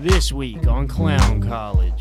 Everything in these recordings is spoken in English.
This week on Clown College.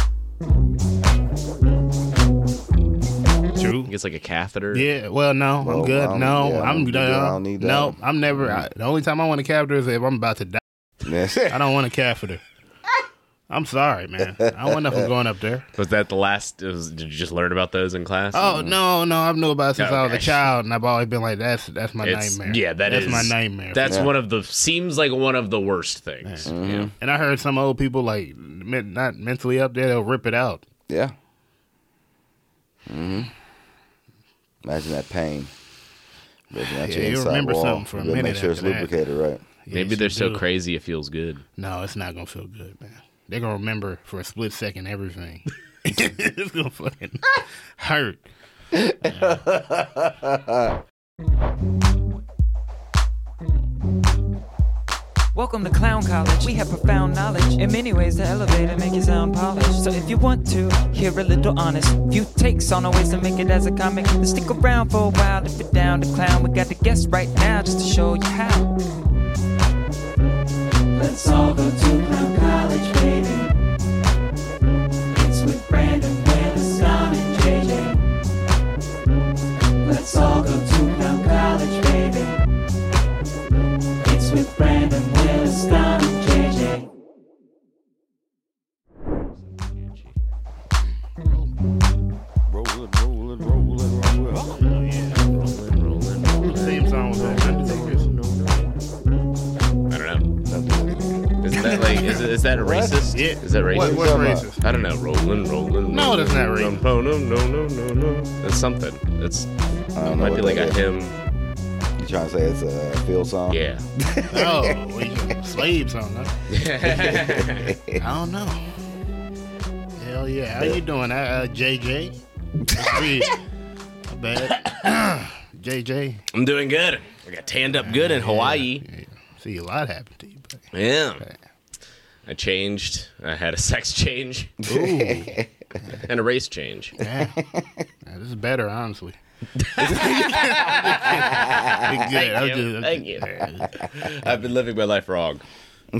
True. He gets like a catheter. Yeah, well, no, I'm good. I don't need that. No, I'm never. The only time I want a catheter is if I'm about to die. I don't want a catheter. I'm sorry, man. I don't want nothing going up there. Was that the last? Did you just learn about those in class? Oh, no, I've known about it since I was a Okay. child, and I've always been like, that's my nightmare. Yeah, that's my nightmare. That's one of the, seems like one of the worst things. Yeah. And I heard some old people, like, not mentally up there, they'll rip it out. Yeah. Mm-hmm. Imagine that pain. You remember something for a minute. Make sure it's lubricated right. Maybe Yes, they're you so do. crazy it feels good. No, it's not going to feel good, man. They're going to remember for a split second everything. It's going to fucking hurt. Welcome to Clown College. We have profound knowledge. In many ways, the elevator make you sound polished. So if you want to hear a little honest few takes on our ways to make it as a comic, then stick around for a while. If you're down to clown, we got the guest right now just to show you how. Let's all go to Clown College, baby. It's with Brandon, Willis, Don, and JJ. Let's all go to Clown College, baby. It's with Brandon, Willis, Don, and JJ. Rolling. Oh, yeah. Rolling. The theme song was on Undertaker's. I don't know. Is that like, is that racist? Yeah. Is that racist? What's racist? I don't know. Rolling. No, that's not racist. No. That's something. It's, I it don't know might what be like that a is. hymn. You trying to say it's a field song? Yeah. Oh, slave song, huh? I don't know. Hell yeah. How you doing, JJ? That's me. Not bad. JJ. I'm doing good. I got tanned up good in Hawaii. Yeah. See, a lot happened to you. But Yeah. I changed. I had a sex change ooh. and a race change. Yeah. This is better, honestly. Thank Thank you. I've been living my life wrong. Oh,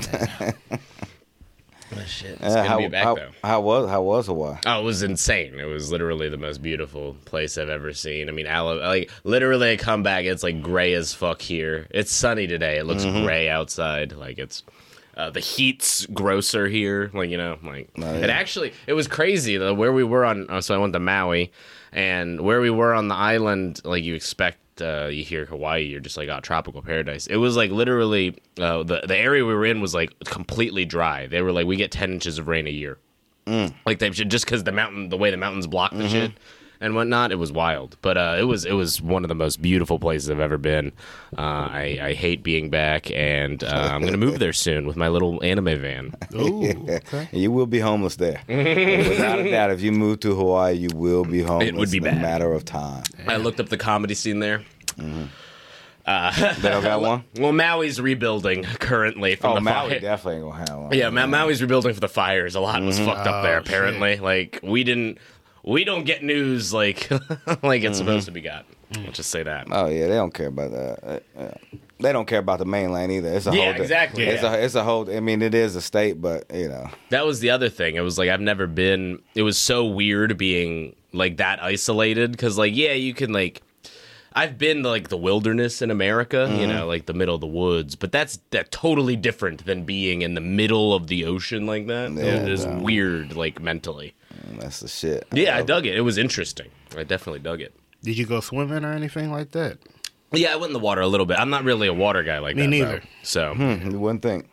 shit. It's good to be back, though. How was Hawaii? Oh, it was insane. It was literally the most beautiful place I've ever seen. I mean, like literally, I come back, it's like gray as fuck here. It's sunny today. It looks gray outside. Like it's the heat's grosser here. Like it was crazy though. Where we were on, so I went to Maui, and where we were on the island, like you expect. You hear Hawaii, you're just like, oh, tropical paradise. It was like literally the area we were in was like completely dry. They were like, we get 10 inches of rain a year. Like they should, just because the way the mountains block the shit and whatnot. It was wild, but it was one of the most beautiful places I've ever been. I hate being back, and I'm gonna move there soon with my little anime van. Ooh, okay. You will be homeless there. Without a doubt, if you move to Hawaii, you will be homeless. It would be in bad. a matter of time. I looked up the comedy scene there. They don't got one? Well, Maui's rebuilding currently from Oh, the Maui fire. definitely ain't gonna have one. Yeah, Maui's rebuilding for the fires. A lot was fucked up there. Oh, Apparently, like we don't get news like like it's supposed to be got. Let's just say that. Oh yeah, they don't care about that. They don't care about the mainland either. It's a Yeah, whole. exactly. It's a whole. I mean, it is a state, but you know. That was the other thing. It was like I've never been. It was so weird being like that isolated because like yeah, you can like. I've been to like the wilderness in America, you know, like the middle of the woods, but that's totally different than being in the middle of the ocean like that. Yeah, It is no. weird, like mentally. That's the shit. Yeah, I dug it. It was interesting. I definitely dug it. Did you go swimming or anything like that? Yeah, I went in the water a little bit. I'm not really a water guy like Me that. neither. Though. So You wouldn't think.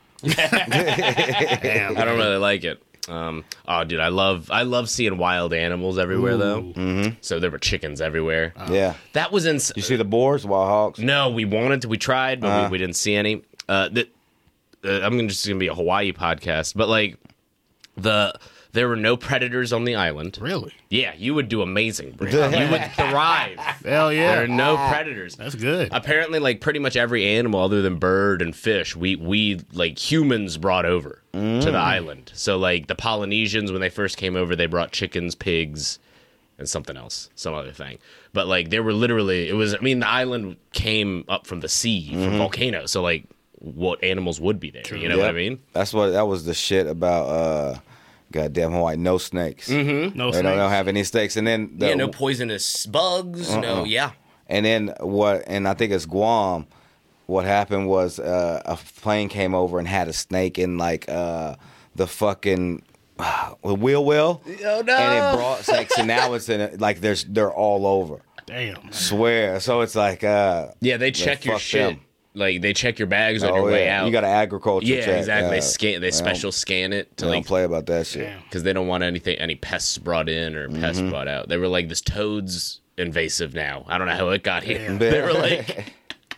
Damn. I don't really like it. Oh, dude, I love seeing wild animals everywhere though. Mm-hmm. So there were chickens everywhere. Yeah. That was insane. You see the boars, wild hogs? No, we wanted to. We tried, but we didn't see any. I'm just gonna be a Hawaii podcast, but like there were no predators on the island. Really? Yeah, you would do amazing, Brandon. You would thrive. Hell yeah. There are no predators. That's good. Apparently, like pretty much every animal other than bird and fish, we like humans brought over to the island. So like the Polynesians, when they first came over, they brought chickens, pigs, and something else, some other thing. But like they were literally, the island came up from the sea, from volcanoes. So like what animals would be there. You know what I mean? That was the shit about goddamn Hawaii. No snakes. Mm-hmm. No they snakes. don't have any snakes. And then no poisonous bugs. No, And then and I think it's Guam. What happened was a plane came over and had a snake in like the fucking wheel well. Oh no! And it brought snakes, and now it's in it, like they're all over. Damn. Man. Swear. So it's like they check your fuck shit. them. Like they check your bags on your way out. You got an agriculture check. Exactly. They special don't, scan it to they don't play about that shit. because they don't want any pests brought in or pests brought out. They were like, this toad's invasive now. I don't know how it got here. Damn. They were like,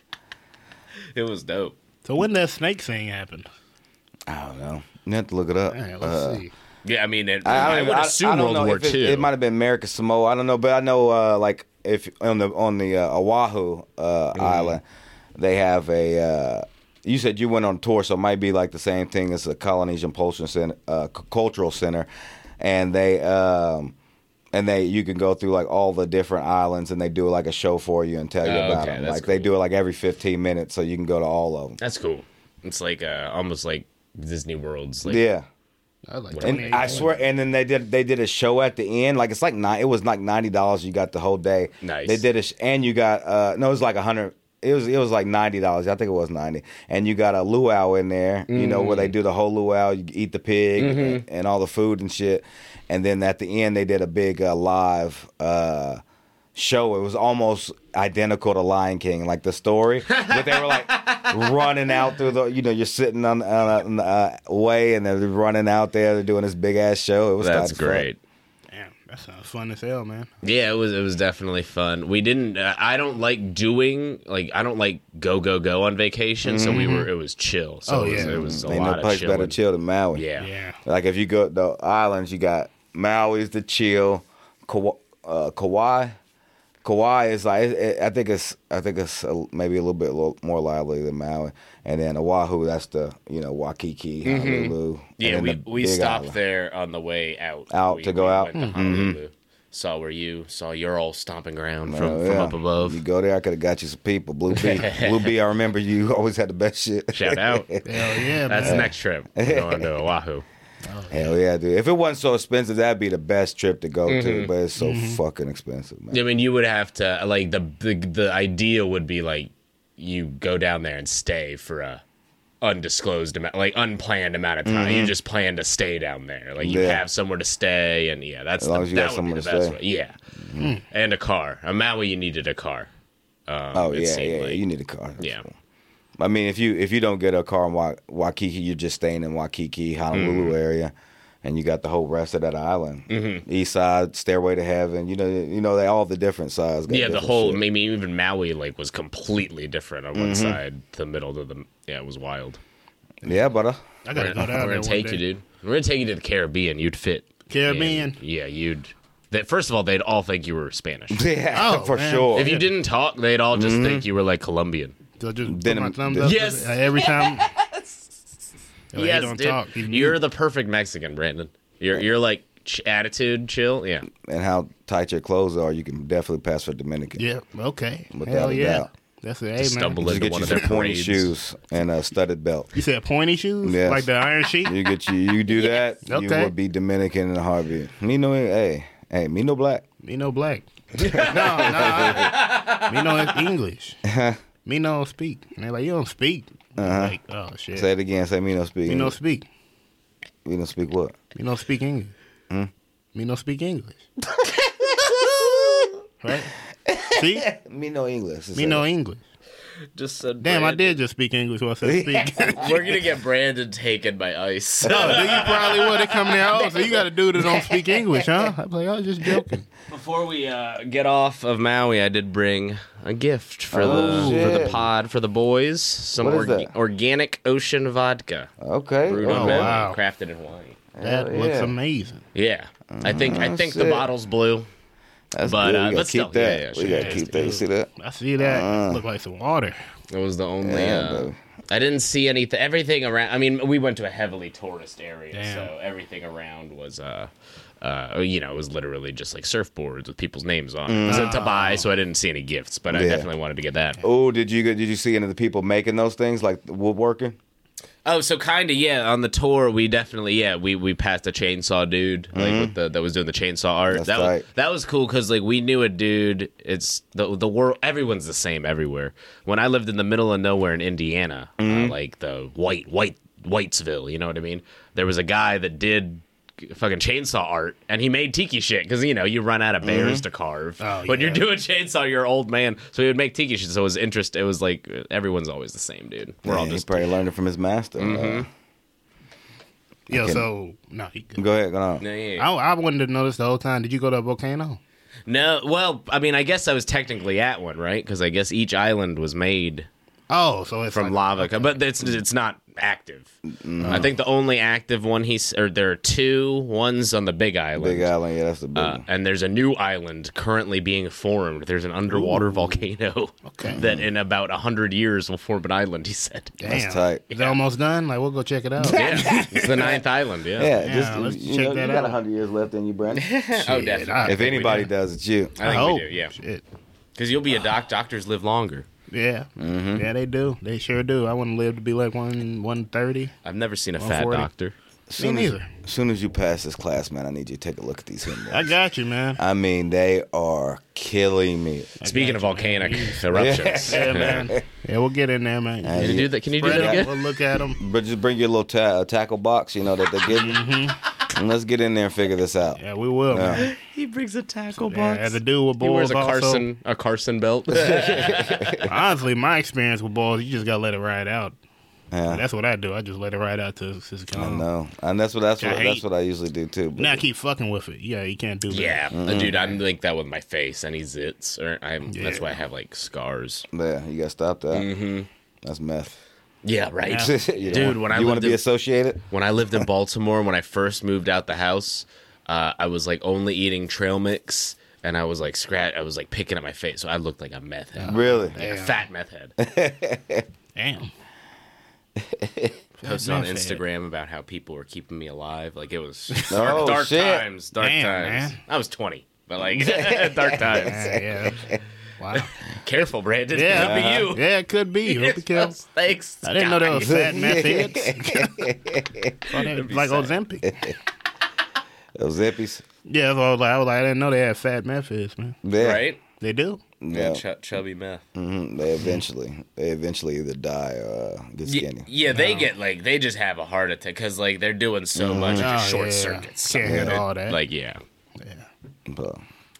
it was dope. So when that snake thing happened? I don't know. You have to look it up. Man, let's see. Yeah, I mean, I would assume I don't World know War if II. It might have been American Samoa. I don't know, but I know like if on the Oahu island, they have a. You said you went on tour, so it might be like the same thing as the Polynesian Cultural Center, and they you can go through like all the different islands, and they do like a show for you and tell you about them. Like they do it like every 15 minutes, so you can go to all of them. That's cool. It's like almost like Disney World's. Like, Yeah. I was like And 28. I swear, and then they did a show at the end. Like it's like it was like $90. You got the whole day. Nice. They did and you got no, it was like $100. It was like $90. I think it was 90. And you got a luau in there. You know where they do the whole luau. You eat the pig and all the food and shit. And then at the end they did a big live show. It was almost identical to Lion King, like the story, but they were like running out through the. You're sitting on the way, and they're running out there. They're doing this big ass show. It was That's great. Damn, that sounds fun as hell, man. Yeah, it was definitely fun. We didn't. I don't like doing I don't like go on vacation. So it was chill. So it was a Ain't lot no of place chilling. better chill than Maui. Yeah. Yeah. Like if you go to the islands, you got Maui's the chill. Kauai. Kauai is like I think it's maybe a little bit more lively than Maui, and then Oahu, that's the Waikiki, Honolulu. Yeah, and then we the big stopped island. there on the way out. To go out? Went to Honolulu. Saw you're all stomping around from Yeah. up above. You go there, I could have got you some people. Blue B, Blue B. I remember you always had the best shit. Shout out. Hell yeah, That's the man. next trip. We're going to Oahu. Hell yeah, dude. If it wasn't so expensive, that'd be the best trip to go to. But it's so fucking expensive, man. I mean, you would have to the idea would be like you go down there and stay for a undisclosed amount, like unplanned amount of time. You just plan to stay down there, like you have somewhere to stay, and that's As long as you got that would be somewhere the to best stay. way. Yeah, and a car. On Maui, you needed a car. It seemed like. You need a car. Yeah. I mean, if you don't get a car in Waikiki, you're just staying in Waikiki, Honolulu area, and you got the whole rest of that island. East side, Stairway to Heaven. They all the different sides. got Yeah, the different whole shit. maybe even Maui was completely different on one side to the middle to the it was wild. Yeah, brother. I gotta go down We're there gonna one take day. you, dude. We're gonna take you to the Caribbean. You'd fit. Caribbean? And, yeah, you'd. First of all, they'd all think you were Spanish. Yeah, Oh, for man. sure. If you didn't talk, they'd all just think you were like Colombian. So just put Then- my thumbs up. Yes. Every time. Yo, Yes, he don't dude. talk. He You're mute. the perfect Mexican, Brandon. You're like attitude, chill. Yeah. and how tight your clothes are, you can definitely pass for Dominican. Yeah. Okay. Without Hell a yeah. doubt. That's it. Hey, Just man. stumble Just into get one you of some their pointy parades. shoes and a studded belt. You said pointy shoes? Yes. Like the iron sheet? You do that, you Okay. would be Dominican in a heartbeat. Me no black. Me no black. Me no English. Me no speak. And they're like, you don't speak. Like, oh shit. Say it again. Say me no speak. Me no speak. Me no speak what? Me no speak English. Me no speak English. Right? See? Me no English. Me no English. Just said Damn, I Brandon. did just speak English when I said speak. We're gonna get Brandon taken by ICE. No, dude, you probably would have come there. Oh, so you got a dude that don't speak English, huh? I'm like, I was just joking. Before we get off of Maui, I did bring a gift for Oh, the shit. pod for the boys. Some What is that? organic ocean vodka Okay. brewed on Oh, Maui, wow. crafted in Hawaii. That Hell looks yeah. amazing. Yeah, I think the shit. bottle's blue. That's But, good. We but gotta still, keep that. yeah, we sure, gotta yeah, keep that. You see that? I see that. Look like some water. It was the only. baby. I didn't see anything. Everything around. I mean, we went to a heavily tourist area, Damn. so everything around was, it was literally just like surfboards with people's names on it. It was to buy, so I didn't see any gifts, but I Yeah. definitely wanted to get that. Oh, did you see any of the people making those things, like woodworking? Oh, so kind of, yeah. On the tour, we definitely, we passed a chainsaw dude, like that was doing the chainsaw art. That's tight. That was cool because like we knew a dude. It's the world. Everyone's the same everywhere. When I lived in the middle of nowhere in Indiana, like the Whitesville, you know what I mean? There was a guy that did fucking chainsaw art, and he made tiki shit because you run out of bears to carve. When you're doing chainsaw, you're an old man, so he would make tiki shit. So it was interest. It was like everyone's always the same, dude. We're all He just probably learned it from his master. Yo, Okay. so no, he good. Go ahead, go on. I wanted to know this the whole time. Did you go to a volcano? No, well, I mean, I guess I was technically at one, right? Because I guess each island was made Oh, so it's from like, lava, but it's not active. I think the only active one there are two. One's on the Big Island. Big Island, yeah, that's the big one. And there's a new island currently being formed. There's an underwater volcano that in about 100 years will form an island, he said. Damn. That's tight. Is it almost done? Like, we'll go check it out. Yeah, it's the 9th island, Yeah, Yeah, let's you check know, that you got out. 100 years left in you, Brandon. Oh, definitely. If anybody does, it's you. I think hope. we do, yeah. Shit. Because you'll be a doctors live longer. Yeah. Yeah, they do. They sure do. I want to live to be like 130. I've never seen a fat 140. doctor. Me neither. As soon as you pass this class, man, I need you to take a look at these hymnals. I got you, man. I mean, they are killing me. Speaking of volcanic eruptions. Yeah, man. Yeah, we'll get in there, man. Can you do that? Can you do Spread that out. again? We'll look at them. But just bring your little tackle box, that they give you. And let's get in there and figure this out. Yeah, we will, man. He brings a tackle Yeah, as a dude with He wears balls a Carson belt. Honestly, my experience with balls, you just got to let it ride out. Yeah. That's what I do. I just let it ride out till it's I gone. know. And that's what hate. I usually do, too. But Now keep fucking with it. Yeah, you can't do that. Yeah, dude, I'm like that with my face. Any zits, that's why I have like scars. yeah, you got to stop that. Mm-hmm. That's meth. Yeah, right. You don't Dude, want- when I you want lived to be in- associated? When I lived in Baltimore, when I first moved out the house, I was like only eating trail mix, and I was like I was like picking at my face, so I looked like a meth head, Really? like a fat meth head. Damn. Posted on Meth head. Instagram about how people were keeping me alive. Like it was Oh, dark shit. times. Dark Damn, times. man. I was 20, but like dark times. Yeah. Wow. Careful, Brandon. Yeah. Could be you. Yeah, it could be. Hope you careful. Thanks. I didn't know there was fat meth heads. Like sad. Ozempic. Those zippies. Yeah, that's what I was like, I didn't know they had fat meth heads, man. Yeah. Right? They do. Yeah. Chubby meth. They eventually either die or get skinny. Yeah, they get like they just have a heart attack because like they're doing so much it just Oh, short yeah. circuits. Can't hit all that. Like yeah, But,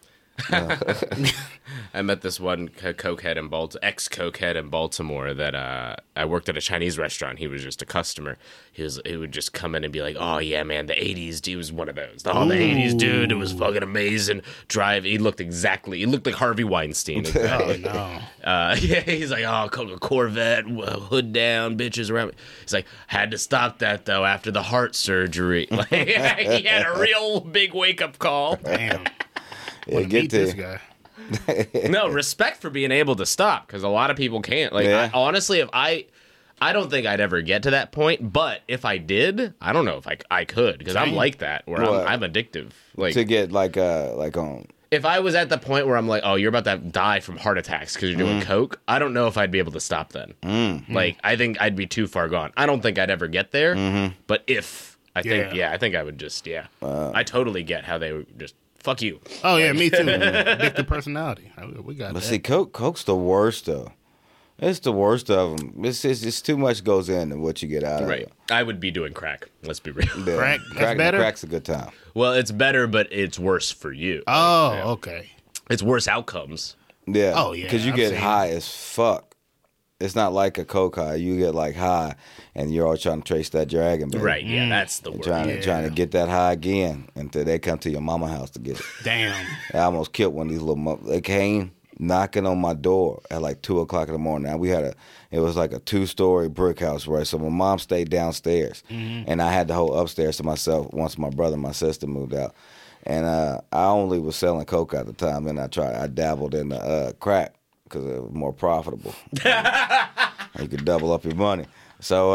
I met this one cokehead in ex-cokehead in Baltimore that I worked at a Chinese restaurant. He was just a customer. He would just come in and be like, "Oh yeah, man, the '80s dude was one of those. The '80s dude, it was fucking amazing." He looked like Harvey Weinstein. Exactly. Oh, no. Yeah, he's like, "Oh, Corvette, hood down, bitches around me." He's like, "Had to stop that though after the heart surgery." Like, he had a real big wake up call. Damn. yeah, Meet get this there. guy. No, respect for being able to stop because a lot of people can't. Like, Yeah. honestly, if I don't think I'd ever get to that point, but if I did, I don't know if I could because I'm like that where What? I'm addictive. Like, To get like on. if I was at the point where I'm like, oh, you're about to die from heart attacks because you're doing coke, I don't know if I'd be able to stop then. Like, I think I'd be too far gone. I don't think I'd ever get there, but if I think, I think I would just, I totally get how they would just fuck you. Oh, yeah, me too. Addictive personality. We got But that. see, Coke's the worst though. It's the worst of them. It's too much goes in and what you get out of Right. it. I would be doing crack. Let's be real. Yeah. Crack? That's better? Crack's a good time. Well, it's better, but it's worse for you. Oh, okay. It's worse outcomes. Yeah. Oh, yeah, Because you I've get seen high as fuck. It's not like a Coke high. You get like high, and you're always trying to trace that dragon, baby. Right. Yeah, that's the And word. trying to get that high again until they come to your mama house to get it. Damn. I almost killed one of these little they came knocking on my door at like 2:00 in the morning. Now it was like a 2-story brick house, right? So my mom stayed downstairs, and I had the whole upstairs to myself once my brother and my sister moved out. And I only was selling coke at the time, and I dabbled in the crack. because it was more profitable. You could double up your money. So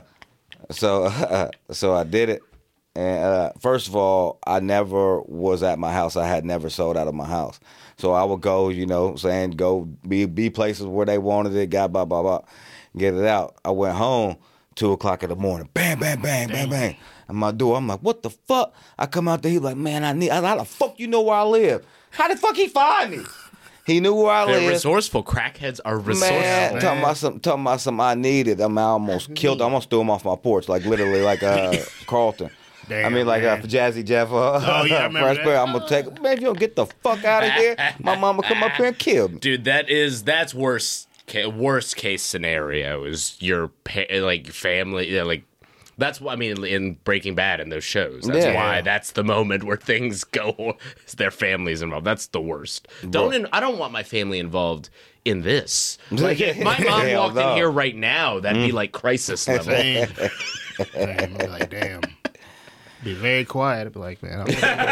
I did it. And first of all, I never was at my house. I had never sold out of my house. So I would go, go be places where they wanted it, blah, blah, blah, get it out. I went home 2 o'clock in the morning. Bang, bang, bang, bang, bang. At my door, I'm like, what the fuck? I come out there, he's like, man, how the fuck you know where I live? How the fuck he find me? He knew where I They're live. resourceful. Crackheads are resourceful. Man, talking about something I needed. I almost killed. I almost threw him off my porch, like literally, like Carlton. Damn, I mean, like Jazzy Jeff. Oh, yeah, I remember that. I'm gonna take. Man, if you don't get the fuck out of here, my mama come up here and kill me. Dude, that's worst case scenario is your family. That's what I mean in Breaking Bad and those shows. That's why that's the moment where things go. Their families involved. That's the worst. I don't want my family involved in this. Like if my mom walked in here right now, that'd be like crisis level. Damn. I'd be like, damn. Be very quiet. I'd be like, man.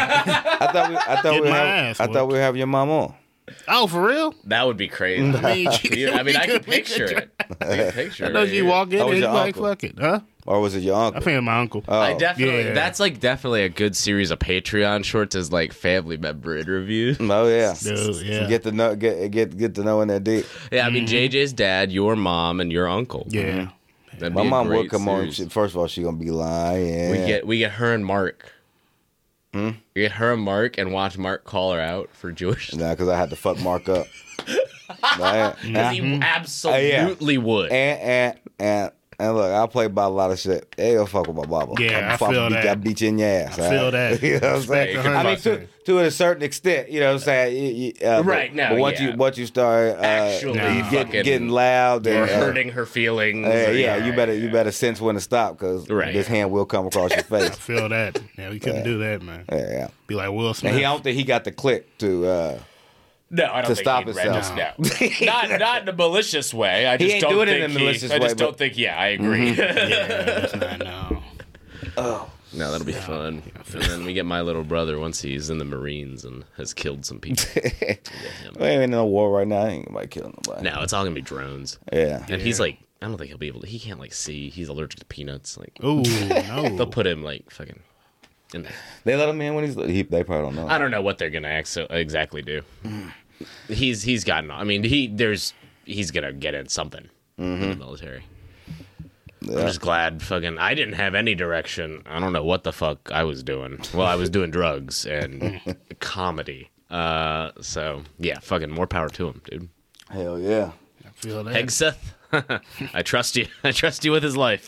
I thought we have your mom on. Oh, for real? That would be crazy. I mean, I can picture it. I know she walk in and he's like, fuck it, huh? Or was it your uncle? I think my uncle. I definitely. That's definitely a good series of Patreon shorts is like family member interviews. Oh yeah, dude, yeah. Get to know in that deep. Yeah, I mean JJ's dad, your mom, and your uncle. Yeah, my mom would come on. First of all, she gonna be lying. We get her and Mark. We get her and Mark and watch Mark call her out for Jewish. Nah, because I had to fuck Mark up. Because he absolutely would. And look, I play by a lot of shit. They don't fuck with my baba. Yeah, I feel that. I beat you in your ass. I feel that. You know what I'm saying? I mean, to a certain extent, you know what I'm saying? Right, now, but once you start actually getting loud or hurting her feelings. You better sense when to stop because this hand will come across your face. I feel that. Yeah, we couldn't do that, man. Yeah. Be like Will Smith. And I don't think he got the click to... No, I don't think stop he'd himself. Not in a malicious way. I just don't think. Yeah, I agree. That's not, no. Oh. No, that'll be fun. And then we get my little brother once he's in the Marines and has killed some people. We ain't in no war right now. Ain't nobody killing nobody. No, it's all gonna be drones. Yeah. And he's like, I don't think he'll be able to. He can't see. He's allergic to peanuts. Ooh, no. They'll put him fucking. In there. They let him in when they probably don't know. I don't know what they're gonna exactly do. He's gotten. I mean, he's gonna get in something in the military. Yeah. I'm just glad I didn't have any direction. I don't know what the fuck I was doing. Well, I was doing drugs and comedy. So yeah, fucking more power to him, dude. Hell yeah. I feel that. Hegseth, I trust you. I trust you with his life.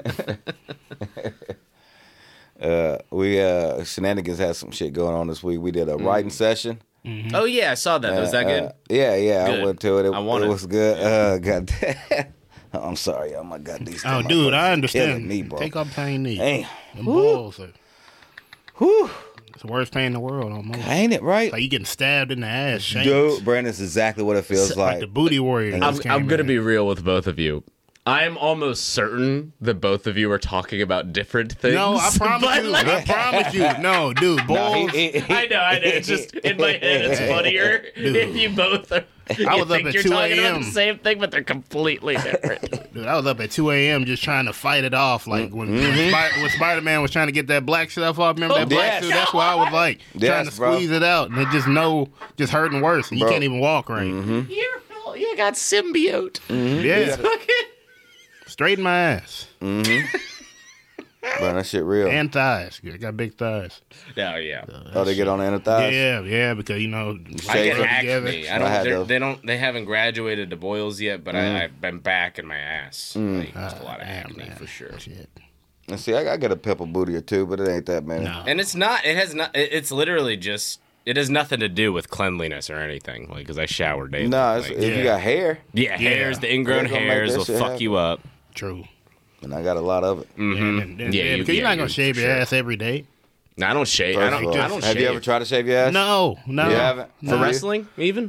We Shenanigans had some shit going on this week. We did a writing session. Mm-hmm. Oh yeah, I saw that. Was that good? Yeah. Good. I went to it. It was good. Yeah. God, I'm sorry, y'all. My God, these. Oh, dude, I understand. Me, bro. Take off pain, knee. Damn. Them balls. Whew. It's the worst pain in the world, almost. Ain't it right? Like you getting stabbed in the ass, shanks. Dude, Brandon, it's exactly what it feels like the booty warrior. I'm gonna be real with both of you. I'm almost certain that both of you are talking about different things. No, I promise you. I promise you. No, dude, balls. I know. It's just in my head. It's funnier if you both are. I was up at 2 talking a.m. about the same thing, but they're completely different. Dude, I was up at 2 a.m. just trying to fight it off. Like when Spider-Man was trying to get that black stuff off. Remember that black suit? That's what I was like. Trying to squeeze it out. And it just hurting worse. And you can't even walk right. Mm-hmm. You got symbiote. Mm-hmm. Yeah. Straight in my ass. Mm-hmm. Bro, that shit real. And thighs. I got big thighs. Oh, yeah. They get on the inner thighs? Yeah, because, I get acne. They haven't graduated to boils yet, but I've been back in my ass. Just a lot of acne, for sure. Shit. And see, I got a pepper booty or two, but it ain't that many. No. And it's literally just... It has nothing to do with cleanliness or anything, because I shower daily. No, if you got hair. Yeah, hairs, the ingrown hairs will fuck you up. True. And I got a lot of it. Mm-hmm. Because you're not going to shave your ass every day. No, I don't shave. I don't shave. Have you ever tried to shave your ass? No. You haven't? For wrestling, even?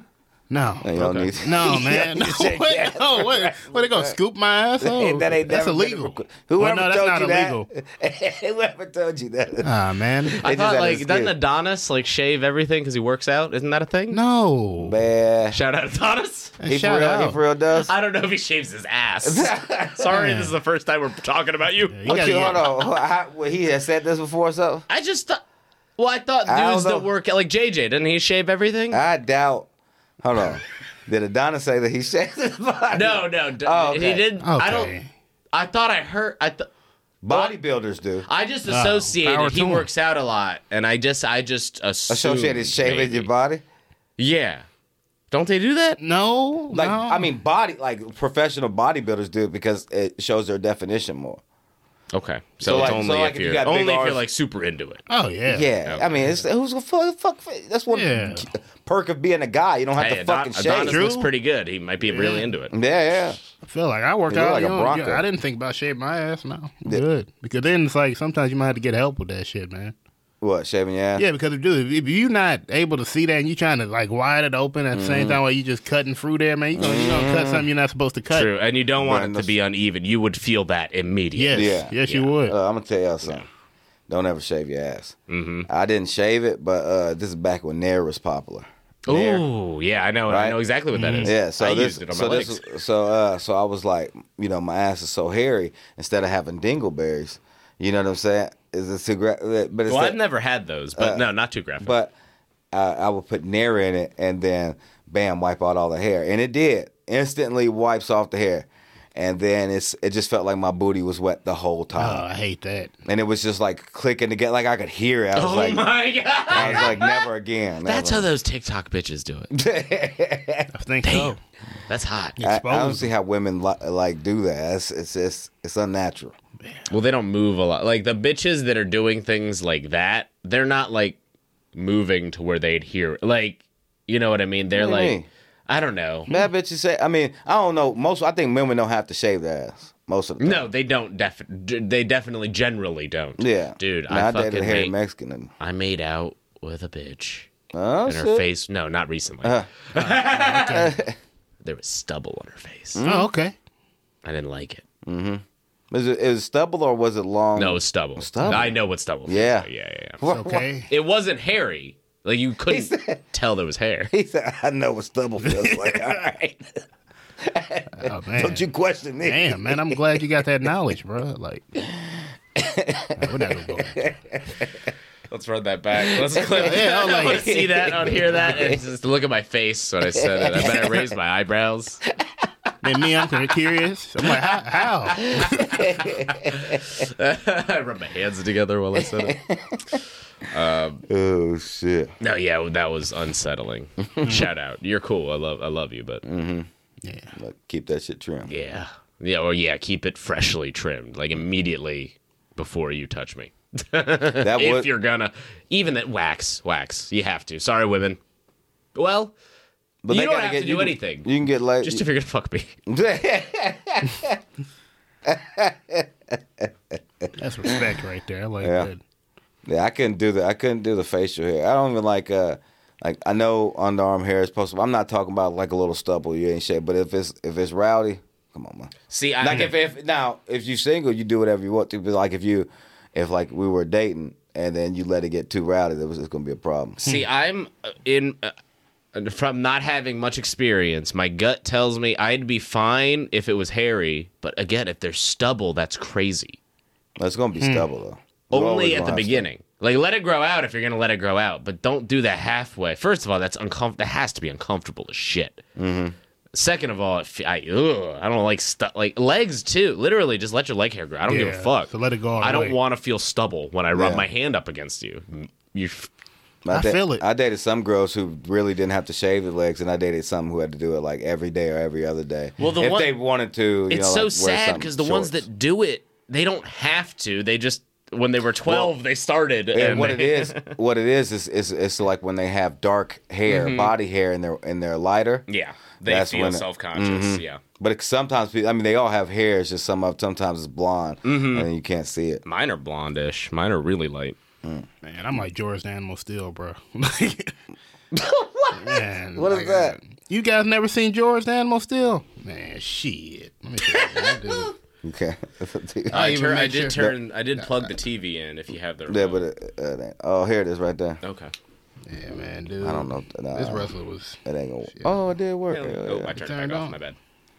No. You don't need to. No, man. No, wait, no, wait. Where they go? Scoop my ass? Oh, That ain't that's never been illegal. Whoever Well, no, that's told not you illegal. that? Whoever told you that? Ah, man. I just thought had like a doesn't skit. Adonis like shave everything because he works out? Isn't that a thing? No. Man. Shout out Adonis. He Shout out. for real does? I don't know if he shaves his ass. Sorry, Yeah. this is the first time we're talking about you. You gotta Hold get- on. Well, he had said this before or something? I just thought. Well, I thought I don't dudes know. that work like JJ didn't he shave everything? I doubt. Hold on. Did Adonis say that he shaved his body? No. Oh, okay. He didn't. I don't. Okay. I thought I heard. Bodybuilders do. I just power associated he to him. works out a lot, and I just assumed Associated shaving maybe. your body? Yeah. Don't they do that? No. Like, no. I mean, professional bodybuilders do it because it shows their definition more. Okay, So, so, like- it's only so, like, if if you you're got big only if arms- you're like super into it. Oh, yeah. Yeah. Okay. I mean, who's the fuck? That's one Yeah. perk of being a guy. You don't have Hey, to fucking Adonis shave. looks pretty good. He might be really into it. Yeah. I feel like I work You look out. like a you know, Bronco. I didn't think about shaving my ass. No. I'm good. Because then it's like sometimes you might have to get help with that shit, man. What, shaving your ass? Yeah, because if you're not able to see that and you're trying to like wide it open at the same time while you just cutting fruit there, man, you're gonna cut something you're not supposed to cut. True, and you don't want it to Brandon, be uneven. You would feel that immediately. Yes, Yeah. yes, you would. I'm gonna tell y'all something. Don't ever shave your ass. Mm-hmm. I didn't shave it, but this is back when Nair was popular. Nair. Oh, yeah, I know. I Right? know exactly what that is. Yeah, so I this, used it on so my this, legs. so I was like, my ass is so hairy. Instead of having dingleberries, you know what I'm saying? Is it too but Well, instead, I've never had those, but no, not too graphic. But I would put Nair in it, and then bam, wipe out all the hair, and it did instantly wipes off the hair, and then it just felt like my booty was wet the whole Oh, time, I hate that. and it was just like clicking together, like I could hear it. I was oh like, my god, I was like, never again. that's how never. those TikTok bitches do it. I think so. That's hot. I don't see how women like do that. It's unnatural. Well, they don't move a lot. Like the bitches that are doing things like that, they're not like moving to where they'd hear. Like, you know what I mean? They're What do you like, mean? I don't know. Bad bitches say. I mean, I don't know. I think women don't have to shave their ass most of the time. No, they don't. They definitely, generally don't. Yeah, dude, Now, I dated a fucking hairy made, Mexican. And, I made out with a bitch, oh, and her shit. face. No, not recently. Uh-huh. There was stubble on her face. Oh, okay. I didn't like it. Is it stubble or was it long? No, it was stubble. Stubble? I know what stubble. Feels Yeah. like. Yeah. What- Okay. It wasn't hairy. Like you couldn't tell there was hair. He said, "I know what stubble feels like." All right, Oh, man. don't you question me? Damn, man, I'm glad you got that knowledge, bro. Like, we're not gonna go there. Let's run that back. Let's clip. Yeah, I'm I like- want to see that. I want to hear that. And just look at my face when I said it. I better raise my eyebrows. Then me, I'm kind of curious. I'm like, how? I rubbed my hands together while I said it. Oh shit! No, yeah, that was unsettling. Shout out. You're cool. I love you, but Yeah. Look, keep that shit trimmed. yeah. Keep it freshly trimmed, like immediately before you touch me. That If would. you're gonna, even that wax, you have to. Sorry, women. Well, But you they don't gotta have get- to you do can- anything. You can get like. Just if you're gonna fuck me. That's respect right there. I like Yeah. that. Yeah, I couldn't do the facial hair. I don't even like I know underarm hair is supposed to. I'm not talking about like a little stubble you ain't shaved, but if it's rowdy, come on, man. See, Like if you single, you do whatever you want to. But like if like we were dating and then you let it get too rowdy, it's gonna be a problem. See, I'm from not having much experience. My gut tells me I'd be fine if it was hairy, but again, if there's stubble, that's crazy. It's gonna be stubble though. We're always Only at gonna the have beginning. Like, let it grow out if you're gonna let it grow out, but don't do that halfway. First of all, that's uncomfortable. That has to be uncomfortable as shit. Mm-hmm. Second of all, I don't like like legs too. Literally, just let your leg hair grow. I don't give a Yeah, fuck. so let it go all the I don't way. want to feel stubble when I rub Yeah. my hand up against you. You. I feel it. I dated some girls who really didn't have to shave their legs, and I dated some who had to do it like every day or every other day. Well, the if one- they wanted to, It's know, so like, wear sad something because the ones shorts. that do it, they don't have to. They just when they were 12, they started. And what they- it is it's like when they have dark hair, body hair, and they're lighter. yeah, they That's feel when self-conscious. Yeah, But sometimes, they all have hair. It's just sometimes it's blonde, and you can't see it. mine are blondish. Mine are really light. Man, I'm like George the Animal still, bro. Man, What is that? You guys never seen George the Animal Still? Man, shit. Let me tell you what, dude. Okay. I even did plug the TV in. If you have the Yeah, remote. but oh, here it is right there. Okay. Yeah, man, dude. I don't know. This wrestler was. It ain't gonna. Shit. Oh, it did work. Oh, I turned it Turned back off. on. My bad.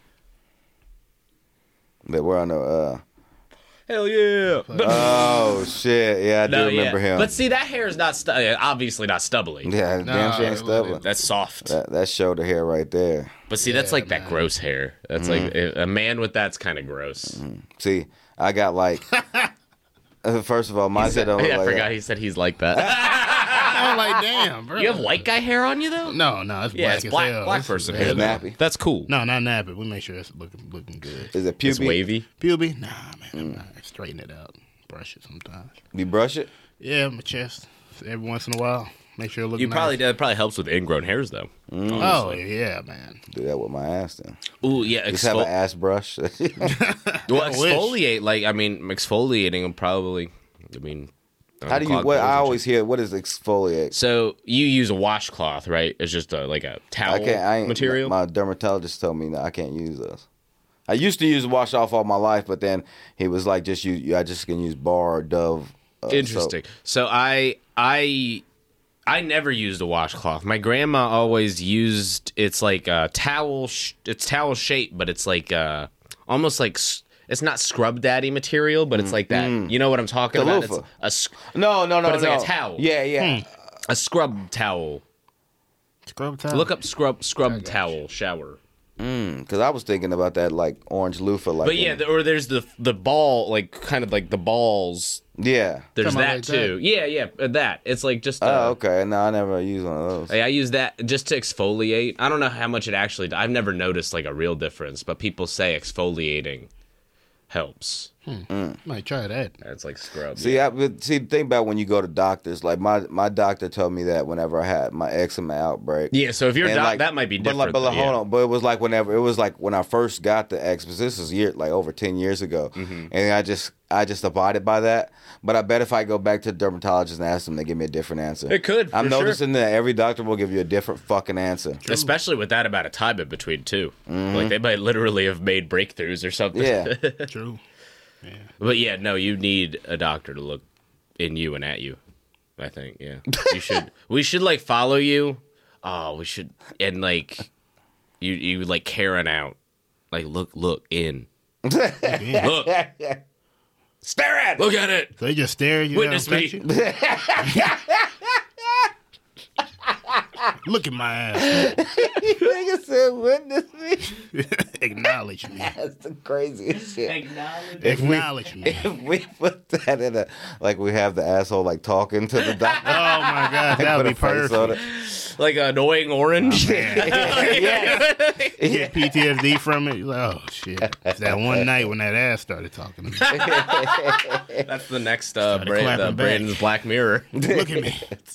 But we're on the. Hell yeah! Oh shit! Yeah, I do remember him. But see, that hair is not obviously not stubbly. Yeah, damn shame stubborn. That's soft. That shoulder hair right there. But see, that's like that gross hair. That's like a man with that's kind of gross. See, I got like. First of all, my shit don't look I like forgot that. he said he's like that. I'm like, damn, bro. You have white guy hair on you though? No, it's black Yeah, it's as black hell. black It's- person yeah, hair. though. nappy. That's cool. No, not nappy. We make sure it's looking good. Is it It's pubic? wavy. Puby? Nah, man. I straighten it out. Brush it sometimes. You brush it? Yeah, my chest. Every once in a while. Make sure it looks You nice. that probably helps with ingrown hairs though. Oh, yeah, man. Do that with my ass then. Ooh, yeah. Just have an ass brush. Well, exfoliate. Like, I mean, exfoliating will probably. I mean, How do you? What I always hear? What is exfoliate? So you use a washcloth, right? It's just like a towel I ain't, material. My dermatologist told me that I can't use those. I used to use wash off all my life, but then he was like, just use. I just can use Bar or Dove. Interesting. So I never used a washcloth. My grandma always used. It's like a towel. It's towel shaped, but it's like almost like. It's not scrub daddy material, but it's like that. You know what I'm talking about? loofah. It's No. But it's like a towel. Yeah. a scrub towel. Scrub towel. Look up scrub towel shower. Because I was thinking about that, like orange loofah. Like But yeah, or there's the ball, like kind of like the balls. yeah. There's Talking about that like too. Yeah, that. It's like just. Oh, okay. No, I never used one of those. I use that just to exfoliate. I don't know how much it actually. I've never noticed like a real difference, but people say exfoliating helps. Might try that. It's like scrub. See, the thing about when you go to doctors, like my doctor told me that whenever I had my eczema outbreak. Yeah, so if you're And, that might be different. But yeah. hold on. But it was like when I first got the eczema. This was like over 10 years ago, and I just abided by that. But I bet if I go back to the dermatologist and ask them, they give me a different answer. It could, I'm for sure. noticing that every doctor will give you a different fucking answer. Especially with that amount of time in between too. Like they might literally have made breakthroughs or something. Yeah. True. Yeah. But yeah, no, you need a doctor to look in you and at you. I think, yeah. You should. We should like follow you. Oh, we should, and like you like Karen out. Like look in. Look. Stare at. Look at it. So they just stare at you. Witness they me. don't touch you? Look at my ass. Nigga said, witness me. Acknowledge me. That's the craziest shit. Acknowledge me. If we put that in like we have the asshole like talking to the doctor. Oh my God, that would be perfect. Like an annoying orange. Yes. Get PTSD from it. You're like, oh shit. It's that one night when that ass started talking to me. That's the next clapping back. Brandon's Black Mirror. Look at me.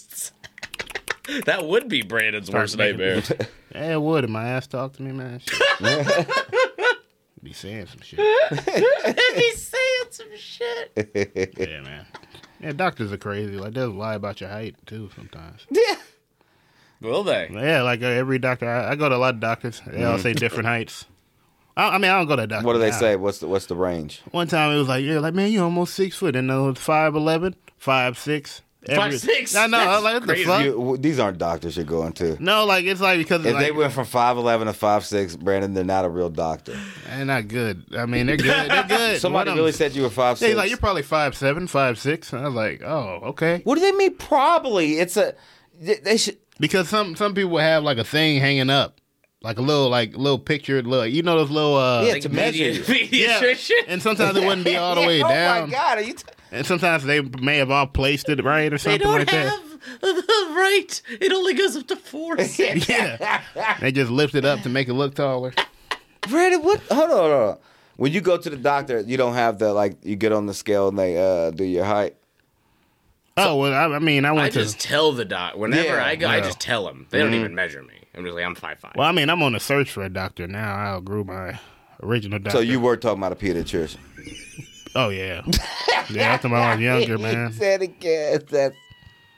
That would be Brandon's worst nightmare. Yeah, it would if my ass talked to me, man. Shit. Be saying some shit. He's saying some shit. Yeah, man. Yeah, doctors are crazy. Like they'll lie about your height too sometimes. Yeah. Will they? Yeah, like every doctor. I go to a lot of doctors. They all say different heights. I mean, I don't go to a doctor. What do they now. say? What's the range? One time it was like, yeah, like man, you almost 6 foot, and it was 5'11", 5'6". 5'6"? I know. I was like, what the fuck? These aren't doctors you're going to. No, like it's like because If like, they went from 5'11" to 5'6", Brandon, they're not a real doctor. they're not good. I mean, they're good. They're good. Somebody One of really them- said you were 5'6". They're like, you're probably 5'7", 5'6". And I was like, oh, okay. What do they mean? Probably. It's a. They should. Because some people have like a thing hanging up, like a little picture, you know those little Yeah, to measure you. Pediatrician. and sometimes it wouldn't be all the way Oh down. my God! Are you? And sometimes they may have all placed it right or They something don't like that. have the right. It only goes up to 4. Yeah, they just lift it up to make it look taller. Brandon, what? Hold on. When you go to the doctor, you don't have the like. You get on the scale and they do your height. Oh well, I mean, I I went to. just tell the doc. Whenever Yeah, I go, I yeah. just tell them. They don't even measure me. I'm just like, I'm 5'5". Well, I mean, I'm on a search for a doctor now. I outgrew my original doctor. So you were talking about a pediatrician. Oh yeah, yeah. After I was younger, man. Said again. That's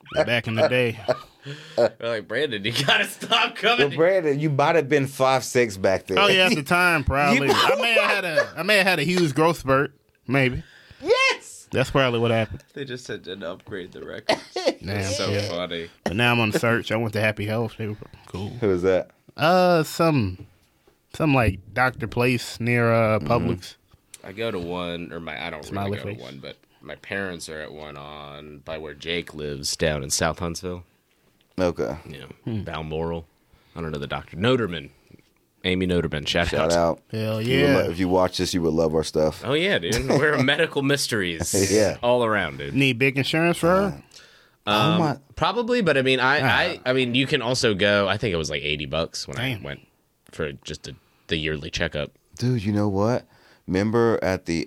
Back in the day. They're like, Brandon, you gotta stop coming. Well, Brandon, you might have been 5'6" back then. Oh yeah, at the time probably. I may have had a huge growth spurt, maybe. Yes. That's probably what happened. They just didn't upgrade the records. Damn, So yeah. funny. But now I'm on the search. I went to Happy Health. They were cool. Who was that? Some like Dr. Place near Publix. I go to one, or I don't Smiley really go face. to one, but my parents are at one on by where Jake lives down in South Huntsville. Okay. Yeah, Balmoral. I don't know the doctor. Noterman. Amy Noterman. Shout out. Hell If you would yeah. if you watch this, you would love our stuff. Oh yeah, dude. We're medical mysteries. Yeah. All around, dude. Need big insurance for her? Oh my. Probably, but I mean, I mean, you can also go. I think it was like $80 when Damn. I went for just the yearly checkup. Dude, you know what? Remember at the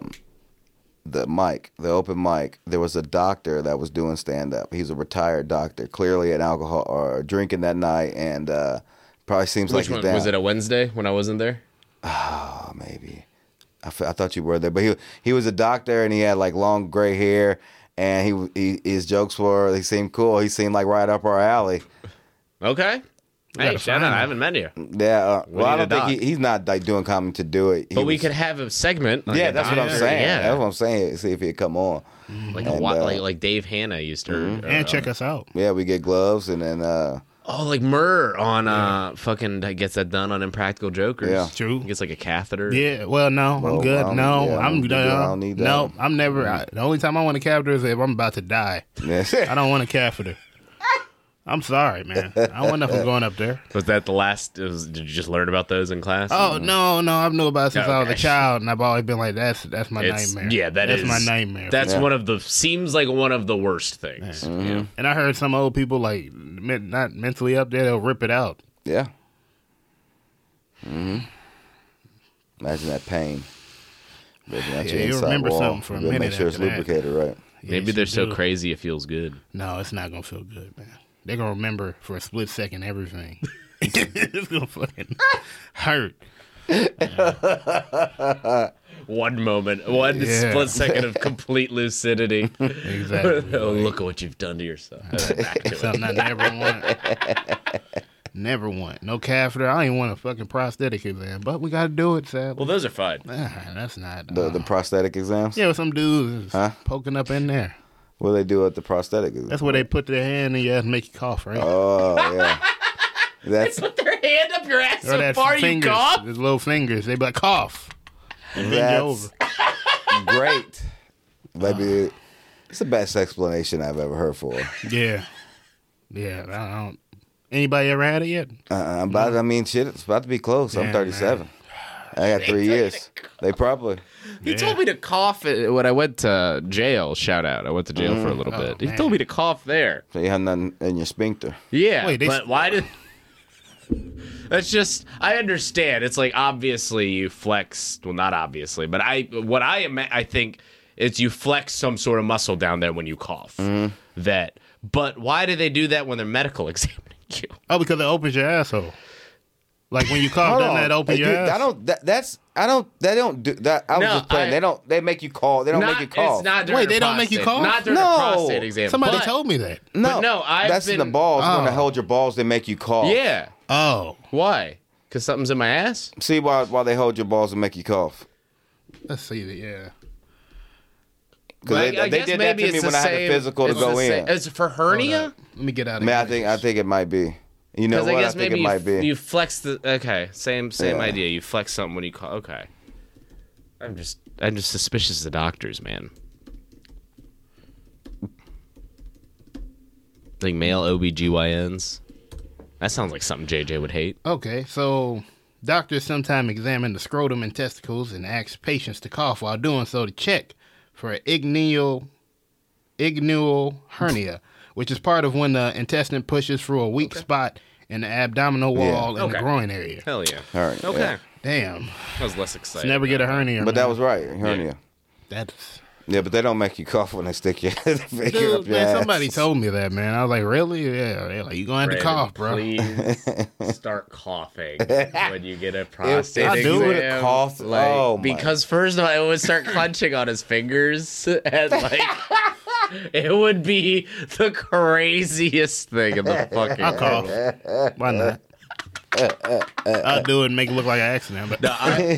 open mic, there was a doctor that was doing stand up. He's a retired doctor, clearly an alcohol or drinking that night, and probably seems Which like one he's down. was it? A Wednesday when I wasn't there? Oh, maybe. I thought you were there, but he was a doctor and he had like long gray hair, and his jokes he seemed cool. He seemed like right up our alley. Okay. Hey, gotta shout find out! him. I haven't met you, Yeah. Well, I need a don't think he's not like doing comedy to do it. but we could have a segment. Like Yeah, a that's what I'm doctor, saying. Yeah, That's what I'm saying. See if he'd come on. like And, like Dave Hanna used to. And check us out. Yeah, we get gloves and then Oh, like Murr on fucking gets that done on Impractical Jokers. Yeah. True. He gets like a catheter. Yeah, well, no, Well, I'm good. I No, don't- yeah, I'm I done. don't need that. No, I'm never. The only time I want a catheter is if I'm about to die. I don't want a catheter. I'm sorry, man. I want nothing going up there. Was that the last? Did you just learn about those in class? Oh no, I've known about it since I was a Okay. child, and I've always been like, that's my nightmare. Yeah, that's my nightmare. That's Yeah. seems like one of the worst things. Yeah. And I heard some old people like not mentally up there, they'll rip it out. Yeah. Imagine that pain. Ripping out your you inside remember wall. something for a You gotta minute Make sure it's after that. lubricated right. Maybe Yes, they're you so do. crazy it feels good. No, it's not gonna feel good, man. They're gonna remember for a split second everything. It's gonna fucking hurt. One moment, one Yeah. split second of complete lucidity. Exactly. Oh, look at what you've done to yourself. Back to it. Something I never want. Never want. No catheter. I don't even want a fucking prosthetic exam, but we gotta do it, sadly. Well, those are fine. That's not. The prosthetic exams? Yeah, with some dudes Huh? poking up in there. What do they do at the prosthetic exam? That's where they put their hand in your ass and make you cough, right? Oh, yeah. That's Put their hand up your ass Or so that far you fingers, cough. his little fingers. They be like, cough. And bend you over. great. Maybe it's the best explanation I've ever heard for. Yeah. Yeah. I don't. Anybody ever had it yet? I mean, shit, it's about to be close. I'm Yeah, 37. I got 3 years. They probably. He told me to cough when I went to jail. Shout out. I went to jail for a little bit. He man. told me to cough there. So you have nothing in your sphincter. Yeah, Wait, but why did... That's just... I understand. It's like, obviously, you flex... Well, not obviously, but I think it's you flex some sort of muscle down there when you cough. But why do they do that when they're medical examining you? Oh, because it opens your asshole. Like when you cough, doesn't that open Hey, your dude, ass? they don't do that. I was No, just playing. They make you call. They don't make you cough. It's not during Wait, the they don't make you prostate- cough? Not during No. the prostate exam. Somebody but- told me that. no, no, I've that's in been- the balls. When they Oh. hold your balls, they make you cough. Yeah. Oh, Why? Because something's in my ass? See why they hold your balls and make you cough? let's see that. Yeah. Because I they guess did that maybe to me it's when the I had same- the physical to it's go the same- in. It's for hernia? Let me get out of Man, here. I think it might be. You know Because what? I guess think maybe it might be. you flex the... Okay, same Yeah. idea. You flex something when you call... Okay. I'm just suspicious of the doctors, man. Like male OBGYNs. That sounds like something JJ would hate. Okay, so doctors sometimes examine the scrotum and testicles and ask patients to cough while doing so to check for an igneal hernia, which is part of when the intestine pushes through a weak spot in the abdominal wall in the Okay. groin area. Hell yeah. All right, Okay. yeah. Damn, I was less excited. never get a hernia. But man. that was right, hernia. That's Yeah, but they don't make you cough when they stick your finger dude, up your man. ass. Somebody told me that, man. I was like, really? Yeah. They're like, you gonna have to cough, bro. Please start coughing when you get a prostate I do exam. it, a cough. Like, Oh, my. because first of all, I would start clenching on his fingers and like It would be the craziest thing in the fucking I'll call. Why not? I'll do it and make it look like an accident. But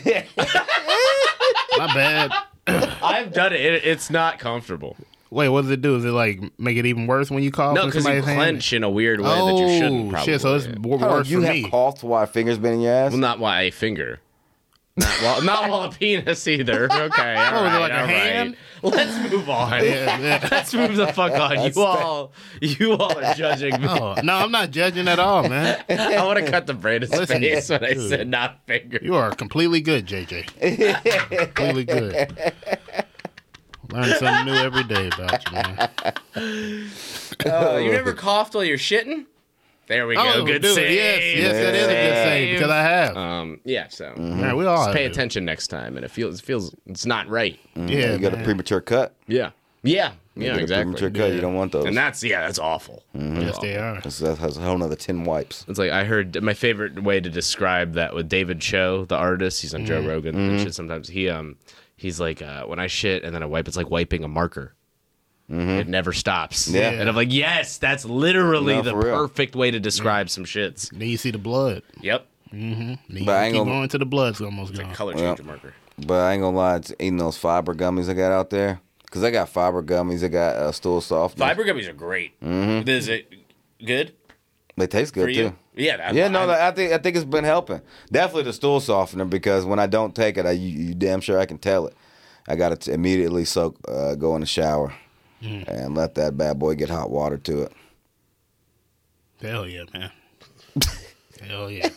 my bad. I've done it. It's not comfortable. Wait, what does it do? Is it like make it even worse when you cough? No, because you clench in a weird way that you shouldn't. Probably. Shit, so it's worse you for have me. coughed while fingers been in your ass? Well, not while a finger. Not while a penis either. Okay. All was it right, like a all hand? right. Let's move on. Yeah. Let's move the fuck on. You all are judging me. Oh, no, I'm not judging at all, man. I want to cut the Braden's Listen, face when I dude. said not finger. You are completely good, JJ. Completely good. Learn something new every day about you, man. You never coughed while you're shitting? There we go. Oh, Good dude, save. yes, that is a good save because I have. Yeah, so Man, we all just have pay to. attention next time, and it feels it's not right. Yeah, You got a man. premature cut. Yeah, You got a exactly. premature cut. You don't want those. And that's awful. Yes, they are. That has a whole nother 10 wipes. It's like I heard my favorite way to describe that with David Cho, the artist. He's on Joe Rogan and shit. Sometimes he's like when I shit and then I wipe, it's like wiping a marker. It never stops. Yeah. And I'm like, yes, that's literally No, the for real. perfect way to describe some shits. Then you see the blood. Yep. Then you But I ain't keep gonna- going to the blood's almost gone. Color change marker. But I ain't gonna lie, it's eating those fiber gummies I got out there. Because I got fiber gummies, I got stool softness. Fiber gummies are great. Is it good They taste good for you? too. Yeah. I think it's been helping. Definitely the stool softener because when I don't take it, you damn sure I can tell it. I got to immediately go in the shower and let that bad boy get hot water to it. Hell yeah, man. Hell yeah.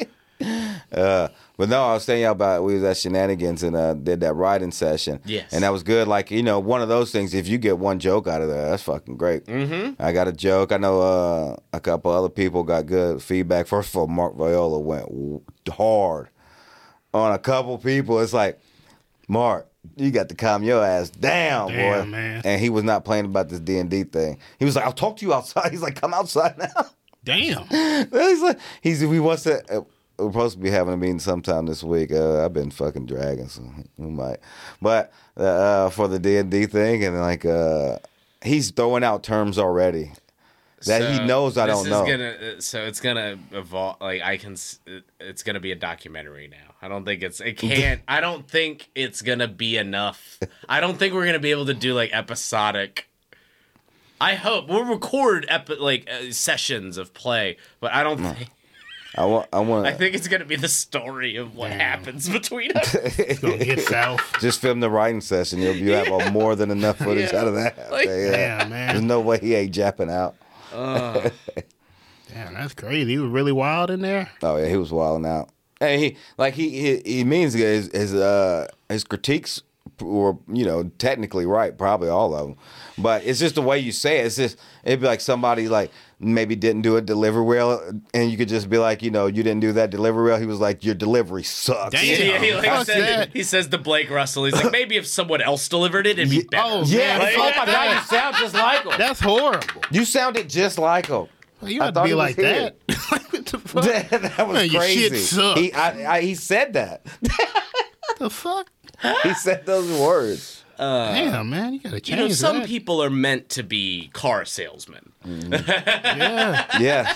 But no, I was telling you about we was at Shenanigans and did that writing session. Yes. And that was good. Like, one of those things, if you get one joke out of there, that's fucking great. Mm-hmm. I got a joke. I know a couple other people got good feedback. First of all, Mark Viola went hard on a couple people. It's like, Mark, you got to calm your ass down, boy. Damn, man. And he was not playing about this D&D thing. He was like, I'll talk to you outside. He's like, come outside now. Damn. He's like, he wants to. We're supposed to be having a meeting sometime this week. I've been fucking dragging, so we might. But for the D&D thing, and like he's throwing out terms already that he knows I don't know. So it's gonna evolve. Like it's gonna be a documentary now. I don't think I don't think it's gonna be enough. I don't think we're gonna be able to do like episodic. I hope we'll record sessions of play, but I don't think. I want. I think it's gonna be the story of what happens between us. It's going to get south. Just film the writing session. You have more than enough footage out of that. Like, Damn, man. There's no way he ain't japping out. Damn, that's crazy. He was really wild in there. Oh yeah, he was wilding out. And he means his critiques were technically right, probably all of them. But it's just the way you say it. It'd be like somebody like maybe didn't do a delivery well, and you could just be like, you didn't do that delivery well. He was like, your delivery sucks. Damn. He says to Blake Russell, he's like, maybe if someone else delivered it, it'd be better. Oh, Yeah. man. Oh my God, you sound just like him. That's horrible. You sounded just like him. You I have to thought be he was like here. that. What the fuck? That was Man, your crazy. shit sucks. He said that. What the fuck? He said those words. Damn, man. You got to change some that. people are meant to be car salesmen. Yeah. Yes.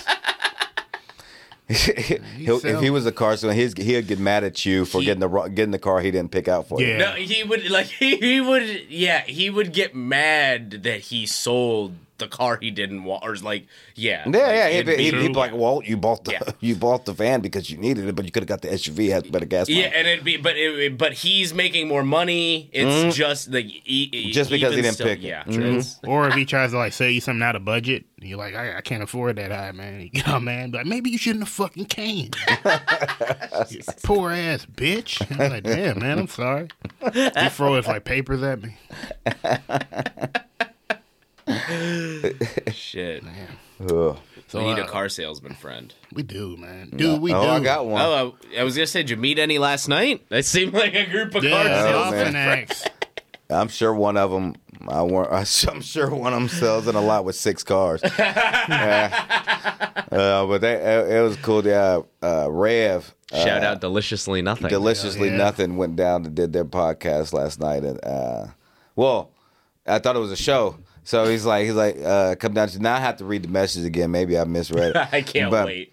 If he was a car salesman, he'd get mad at you for getting the car he didn't pick out for you. Yeah. No, he would get mad that he sold the car he didn't want, or he'd He'd be like, "Well, you bought the van because you needed it, but you could have got the SUV, had better gas." Yeah, and but he's making more money. It's just like Just because he didn't pick it. Yeah, Or if he tries to sell you something out of budget, and you're like, I can't afford that high, man. You get all mad, like maybe you shouldn't have fucking came. You poor ass bitch. I'm like, damn, man, I'm sorry. He throw his papers at me. Shit. Ugh. So We need a car salesman friend. We do, man. Dude, we do. I got one. Oh, I was gonna say, did you meet any last night? They seemed like a group of car Yeah, salesmen. often acts. I'm sure one of them. I'm sure one of them sells in a lot with 6 cars. But it was cool. Rev. Shout out Deliciously Nothing. Deliciously Yeah. Nothing went down and did their podcast last night, and I thought it was a show. So he's like, come down to. Now I have to read the message again. Maybe I misread it. I can't wait.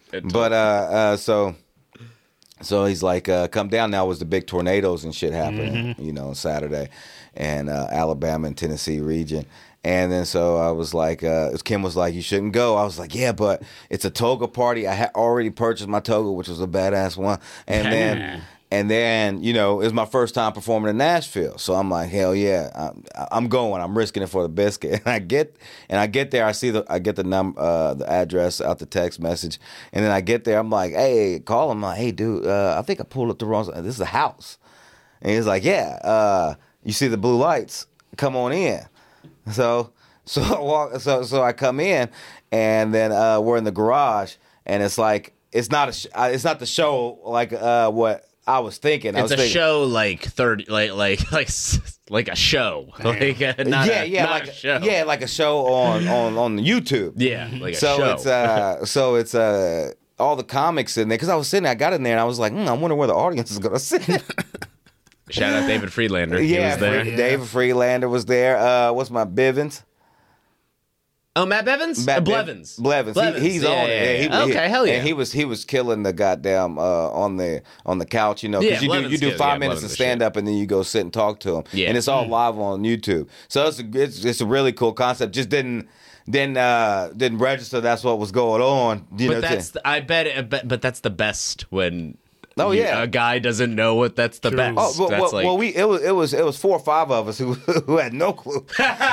So he's like, come down. Now was the big tornadoes and shit happening, on Saturday, and Alabama and Tennessee region. And then so I was like, Kim was like, you shouldn't go. I was like, yeah, but it's a toga party. I had already purchased my toga, which was a badass one. And then, it was my first time performing in Nashville. So I'm like, hell yeah, I'm going. I'm risking it for the biscuit. And I get there. I get the number, the address out the text message. And then I get there. I'm like, hey, call him. I'm like, hey, dude, I think I pulled up the wrong. This is a house. And he's like, yeah, you see the blue lights? Come on in. So I come in, and then we're in the garage, and it's like it's not the show like what I was thinking. It's a show like 30, like a show, like a show. Yeah, like a show on YouTube. Yeah, like a show. It's all the comics in there because I was sitting there, I got in there, and I was like, I wonder where the audience is gonna sit. Shout out David Friedlander. He was there. David Friedlander was there. What's my Bivens? Oh, Matt Bevins? Blevins. He's on it. Yeah. Okay, hell yeah. And he was killing the goddamn on the couch, because you do 5 minutes of stand up and then you go sit and talk to him. Yeah. And it's all live on YouTube. So it's a really cool concept. Just didn't register that's what was going on. But that's the best when a guy doesn't know what that's the best. Oh, it was 4 or 5 of us who had no clue.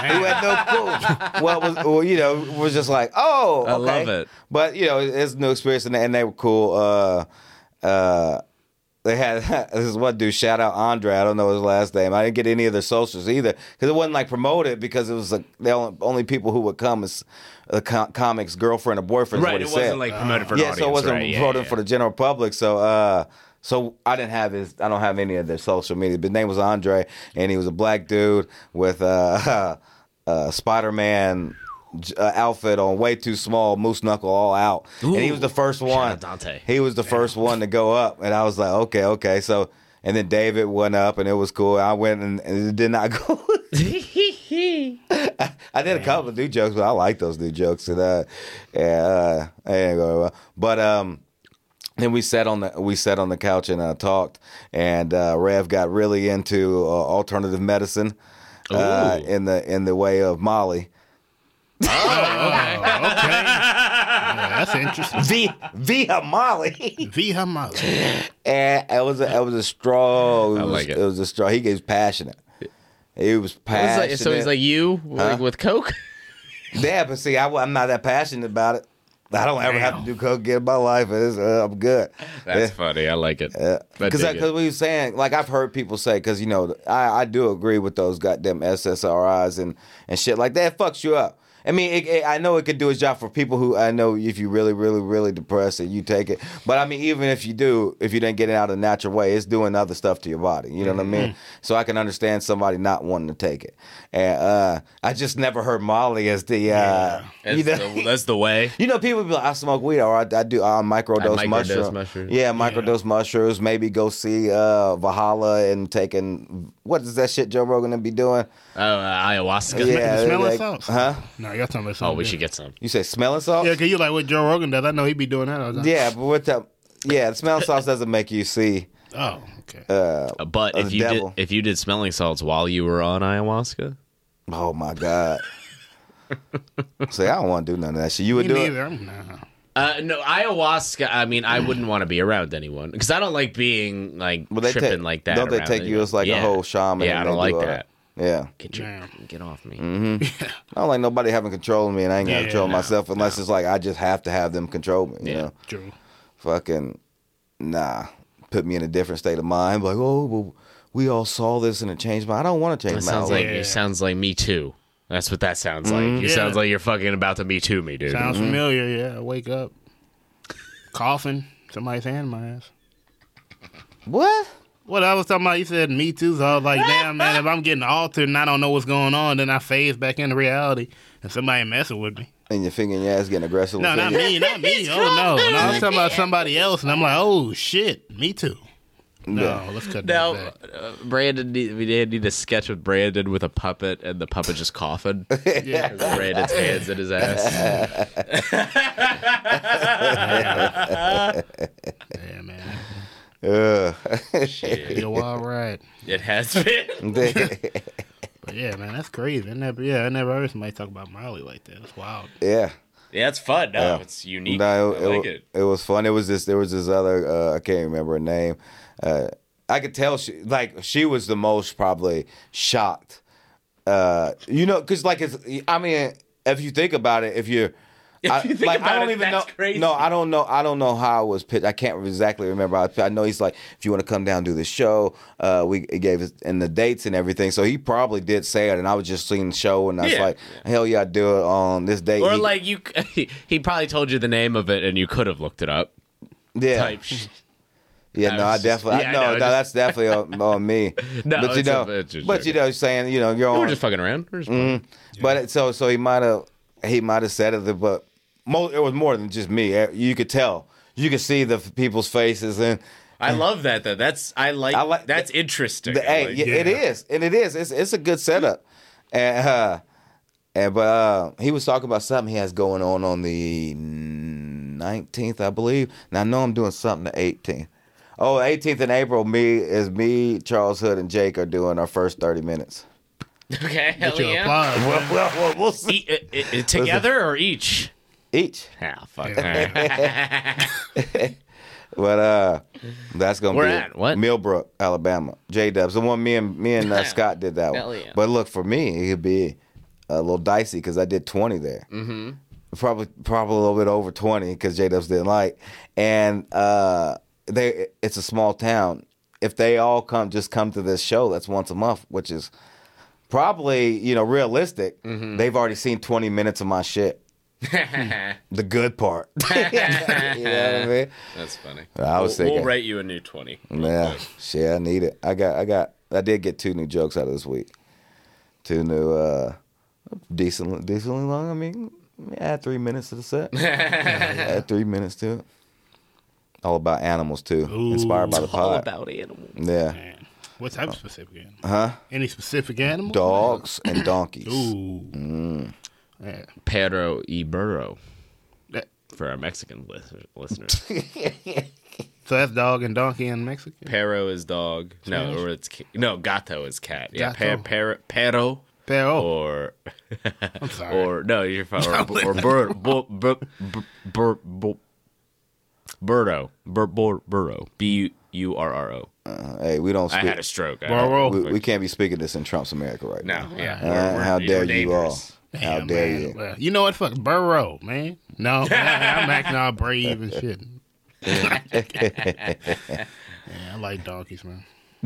Was just like, oh, okay. I love it. But it's a new experience, and they were cool. They had this one dude, shout out Andre. I don't know his last name. I didn't get any of their socials either because it wasn't like promoted because it was like the only people who would come is the comic's girlfriend or boyfriend. Right, it wasn't like promoted for an audience. So it wasn't promoted for the general public. So I don't have any of their social media. But his name was Andre, and he was a black dude with Spider-Man outfit on, way too small, moose knuckle all out. Ooh. And he was the first one. Shout out Dante. He was the first one to go up, and I was like, okay. So, and then David went up, and it was cool. I went and it did not go. I did a couple of new jokes, but I like those new jokes. And I didn't go well. But then we sat on the couch and talked, and Rev got really into alternative medicine in the way of Molly. Oh, okay. Yeah, that's interesting. Via Molly. And it was a strong. I like it. It was a strong. He was passionate. He was passionate. So he's like you, with Coke. Yeah, but see, I'm not that passionate about it. I don't ever have to do coke again in my life. I'm good. That's funny. I like it. Because we were saying, like, I've heard people say, because, I do agree with those goddamn SSRIs and shit like that. It fucks you up. I mean, I know it could do its job for people who, I know if you really, really, really depressed and you take it. But I mean, even if you didn't get it out of a natural way, it's doing other stuff to your body. You know what I mean? So I can understand somebody not wanting to take it. And I just never heard Molly as the, that's the way. People be like, I smoke weed or I do microdose mushrooms. Yeah, microdose mushrooms. Maybe go see Valhalla and taking, what is that shit Joe Rogan to be doing? Ayahuasca. Yeah, smelling salts. Huh? No, y'all talking about something. Oh, we should get some. You say smelling salts? Yeah, because you like what Joe Rogan does. I know he be doing that all the time. Yeah, but the smelling salts doesn't make you see. Oh, okay. But if you did smelling salts while you were on ayahuasca, oh my God. See, I don't want to do none of that shit. You would do it? No, ayahuasca. I mean, I wouldn't want to be around anyone because I don't like being tripping like that. Don't they take you as like a whole shaman? Yeah, I don't like that. Yeah. Get off me. Mm-hmm. I don't like nobody having control of me, and I ain't gonna control myself unless it's like I just have to have them control me. You know? True. Fucking put me in a different state of mind. Like, oh, well, we all saw this and it changed my. I don't want to change my. It sounds like Me Too. That's what that sounds like. It sounds like you're fucking about to Me Too me, dude. Sounds familiar. Yeah. I wake up, coughing. Somebody's hand in my ass. What? What I was talking about, you said Me Too, so I was like, damn, man, if I'm getting altered and I don't know what's going on, then I phase back into reality and somebody messing with me. And your finger in your ass getting aggressive? No, not me. Oh, no. I was talking about somebody else, and I'm like, oh, shit, Me Too. No, let's cut Now, that back. we need a sketch with Brandon with a puppet and the puppet just coughing. Yeah. Brandon's hands in his ass. Yeah, man. Shit. You're all right. It has been. But yeah, man, that's crazy. I never heard somebody talk about Molly like that. That's wild. Yeah. Yeah, it's fun. No, it's unique. No, I like it. It was fun. There was this other I can't remember her name. I could tell she was the most probably shocked. Because I mean, if you think about it, I don't even know. Crazy. No, I don't know. I don't know how it was pitched. I can't exactly remember. I know he's like, if you want to come down and do the show, he gave us and the dates and everything. So he probably did say it, and I was just seeing the show, and I was like, hell yeah, I do it on this date. Or he probably told you the name of it, and you could have looked it up. Yeah. Type Yeah, no, I definitely. That's definitely on me. No, but saying, you're we're on. just fucking around. We're just playing. But so he might have said it, but it was more than just me. You could tell. You could see the people's faces, and I love that though. That's interesting. It is, and it is. It's a good setup, but he was talking about something he has going on the 19th, I believe. Now I know I'm doing something the 18th. Oh, 18th in April. Me, Charles Hood, and Jake are doing our first 30 minutes. Okay, hell Get your yeah. applause. Well, we'll see. Together or each? Each. Ah, fuck. But that's gonna We're be at what? Millbrook, Alabama. J-Dubs, the one me and Scott did that Hell one. yeah. But look, for me, it could be a little dicey because I did 20 there. Mm-hmm. Probably a little bit over 20 because J-Dubs didn't like. And it's a small town. If they all come to this show, that's once a month, which is probably realistic. Mm-hmm. They've already seen 20 minutes of my shit. The good part. You know what I mean? That's funny. I was thinking, we'll rate you a new 20. Yeah, shit, I need it. I did get 2 new jokes out of this week. 2 new, decently long. I mean, add 3 minutes to the set. Add 3 minutes to it. All about animals too. Ooh. Inspired by the pod. All about animals. Yeah. Man. What type of specific animal? Huh? Any specific animal? Dogs and donkeys. Ooh. Yeah. Pero y burro That- for our Mexican listeners. So that's dog and donkey in Mexican? Pero is dog. No, or it's gato is cat. Yeah, Gato. pero Pero. or I'm sorry. or no, you're fine. Or burro. Burro. Burro. Hey, we don't I speak. had a stroke. Burro. We can't be speaking this in Trump's America right No, now. yeah. How dare we're you all? dangerous. How Damn, dare man. you? Well, you know what? Fuck Burrow, man. No, I'm acting all brave and shit. Yeah, I like donkeys, man.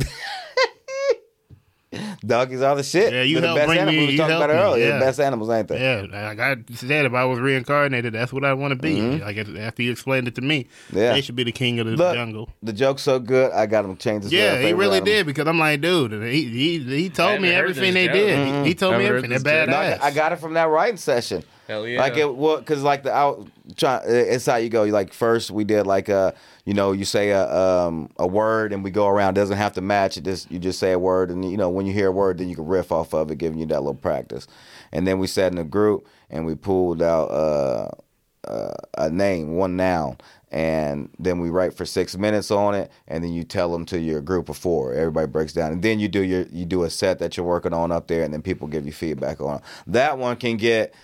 Donkeys are the shit. Yeah, you They're the helped best bring animals. me- We you talked about it helped me, earlier. yeah. The best animals, ain't they? Yeah, like I said, if I was reincarnated, that's what I want to be. Like after you explained it to me, Yeah. they should be the king of the Look, jungle. the joke's so good, I got him changed his Yeah, he favorite really animal. did because I'm like, dude, and he told me haven't heard everything this they joke. did. He told me Haven't heard everything. They're this joke. badass. No, I got it from that writing session. Hell yeah. Like because like it's how you go. Like first we did like you say a word and we go around. It doesn't have to match. You just say a word and when you hear a word, then you can riff off of it, giving you that little practice. And then we sat in a group and we pulled out a name, one noun, and then we write for 6 minutes on it, and then you tell them to your group of 4. Everybody breaks down, and then you do a set that you're working on up there, and then people give you feedback on it. That one can get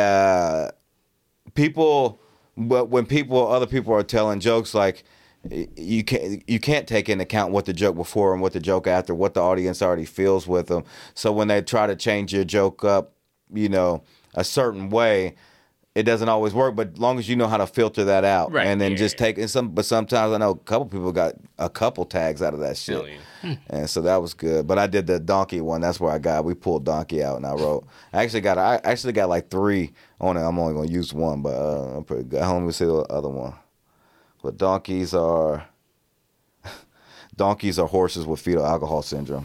people, but when other people are telling jokes, like you can't take into account what the joke before and what the joke after, what the audience already feels with them. So when they try to change your joke up, a certain way, it doesn't always work, but as long as you know how to filter that out, Right, and then yeah, just take it. But sometimes I know a couple people got a couple tags out of that shit, Hell yeah. and so that was good. But I did the donkey one. That's where we pulled donkey out, and I wrote. I actually got like 3 on it. I'm only gonna use one, but I'm pretty good. Let me see the other one. But donkeys are horses with fetal alcohol syndrome.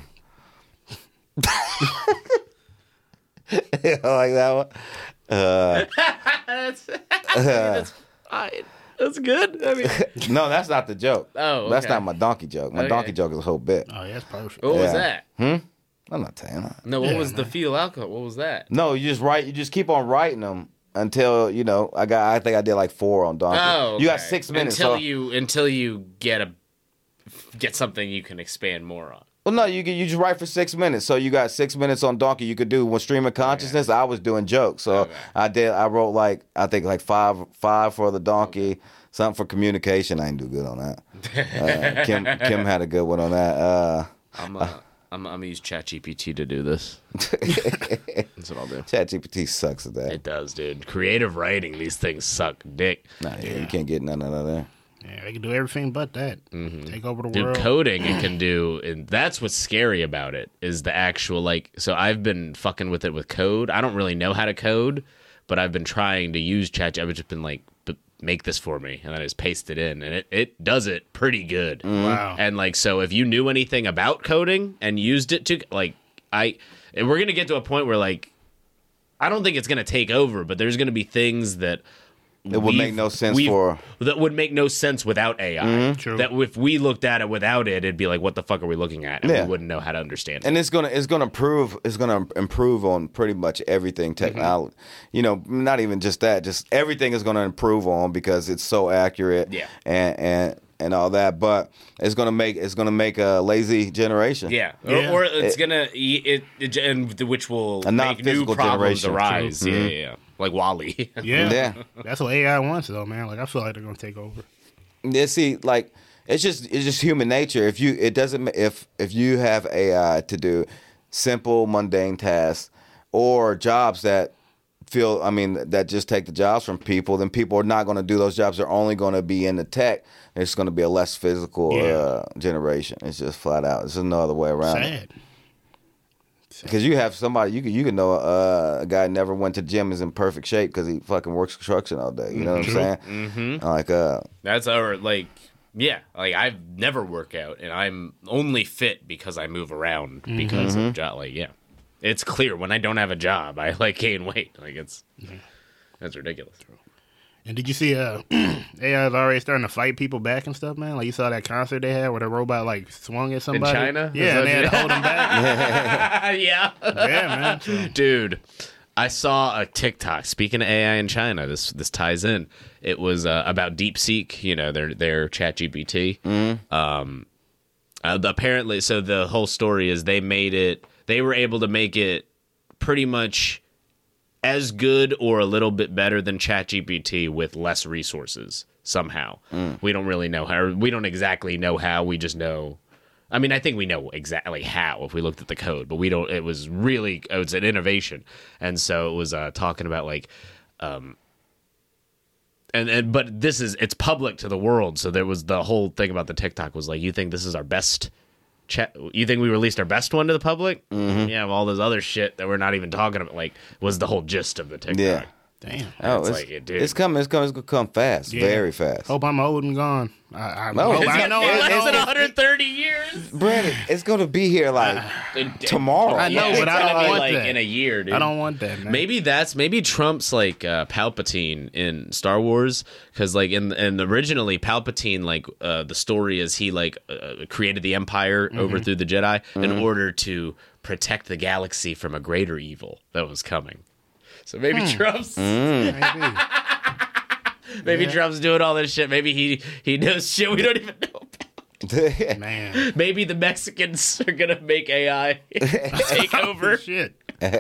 I like that one. That's fine. That's good. I mean, No, that's not the joke. Oh, That's okay. not my donkey joke. My donkey joke is a whole bit. Oh, yeah, that's perfect. what was Yeah. that? I'm not saying that. No, what Yeah, was the man. fetal alcohol? What was that? No, you just write. You just keep on writing them until I think I did like 4 on donkey. Oh, You got okay. 6 minutes. until so- you get something you can expand more on. Well, no, you just write for 6 minutes. So you got 6 minutes on donkey. You could do with stream of consciousness. I was doing jokes, so I wrote I think like five for the donkey, something for communication. I didn't do good on that. Kim had a good one on that. I'm gonna use ChatGPT to do this. That's what I'll do. ChatGPT sucks at that. It does, dude. Creative writing, these things suck dick. You can't get none of that there. Yeah, they can do everything but that. Take over the Dude, world. coding it can do, and that's what's scary about it, is the actual, so I've been fucking with it with code. I don't really know how to code, but I've been trying to use ChatGPT. I've just been make this for me, and then I just paste it in, and it does it pretty good. Wow. And so if you knew anything about coding and used it to, and we're gonna get to a point where I don't think it's gonna take over, but there's gonna be things that It would make no sense that would make no sense without AI. True. That if we looked at it without it, it'd be like, what the fuck are we looking at? And we wouldn't know how to understand it. And it's gonna improve on pretty much everything technology. Not even just that, just everything is gonna improve on because it's so accurate. Yeah. And all that, but it's gonna make a lazy generation. Yeah, Yeah. or it's gonna and which will A make new non-physical problems generation. arise. True. Yeah, like Wall-E. Yeah. Yeah. That's what AI wants, though, man. I feel like they're going to take over. Yeah, see, it's just human nature. If you have AI to do simple, mundane tasks or jobs that that just take the jobs from people, then people are not going to do those jobs. They're only going to be in the tech. It's going to be a less physical generation. It's just flat out. There's no other way around it. Sad. Because you have somebody, you can know a guy never went to the gym, is in perfect shape because he fucking works construction all day. You know what I'm saying? Mm-hmm. That's our I've never work out, and I'm only fit because I move around because of job. It's clear when I don't have a job, I gain weight. That's ridiculous. And did you see AI is already starting to fight people back and stuff, man? You saw that concert they had where the robot swung at somebody? In China? Yeah, and they had to hold him back. Yeah. Yeah, man. Dude, I saw a TikTok. Speaking of AI in China, this ties in. It was about DeepSeek, their ChatGPT. Apparently, so the whole story is they were able to make it pretty much as good or a little bit better than ChatGPT with less resources somehow. We don't really know how. We don't exactly know how. We just know. I think we know exactly how if we looked at the code, but we don't. It was an innovation, and so it was talking about but it's public to the world. So there was the whole thing about the TikTok was you think this is our best chat? You think we released our best one to the public? Mm-hmm. Yeah, all this other shit that we're not even talking about, was the whole gist of the TikTok. Yeah. Damn. It's coming. It's going to come fast, very fast. Hope I'm old and gone. I No, hope it's I not- know. it's- I know. It's been 130 years. Brandon, it's going to be here tomorrow. I know, Yeah, but it's I gonna don't be, want that. in a year, dude. I don't want that, man. Maybe Trump's Palpatine in Star Wars, because originally Palpatine the story is he created the Empire, overthrew the Jedi in order to protect the galaxy from a greater evil that was coming. So maybe Trump's Maybe. Trump's doing all this shit. Maybe he knows shit we don't even know about. Man. Maybe the Mexicans are gonna make AI take over. Shit.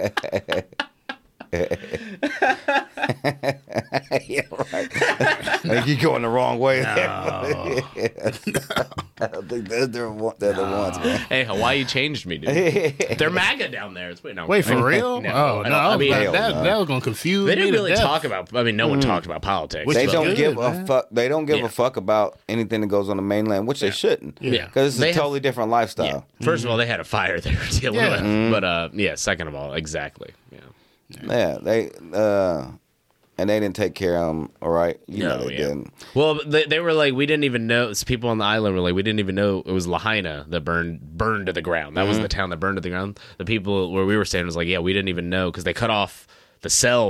Yeah, right. You're going the wrong way. No. I don't think they're the ones, man. Hey, Hawaii changed me, dude. They're MAGA down there. Wait, for real? No, that no. was going to confuse They me didn't to really death. talk about. No one talked about politics. Which They is don't good, give man. a fuck. They don't give Yeah. a fuck about anything that goes on the mainland, which they shouldn't. Yeah. because it's They a have- totally different lifestyle. First of all, they had a fire they were dealing Yeah. with. But second of all, exactly. Yeah. Yeah, they and they didn't take care of them. All right, they didn't. Well, they were we didn't even know. People on the island were we didn't even know it was Lahaina that burned to the ground. That was the town that burned to the ground. The people where we were staying was we didn't even know because they cut off the cell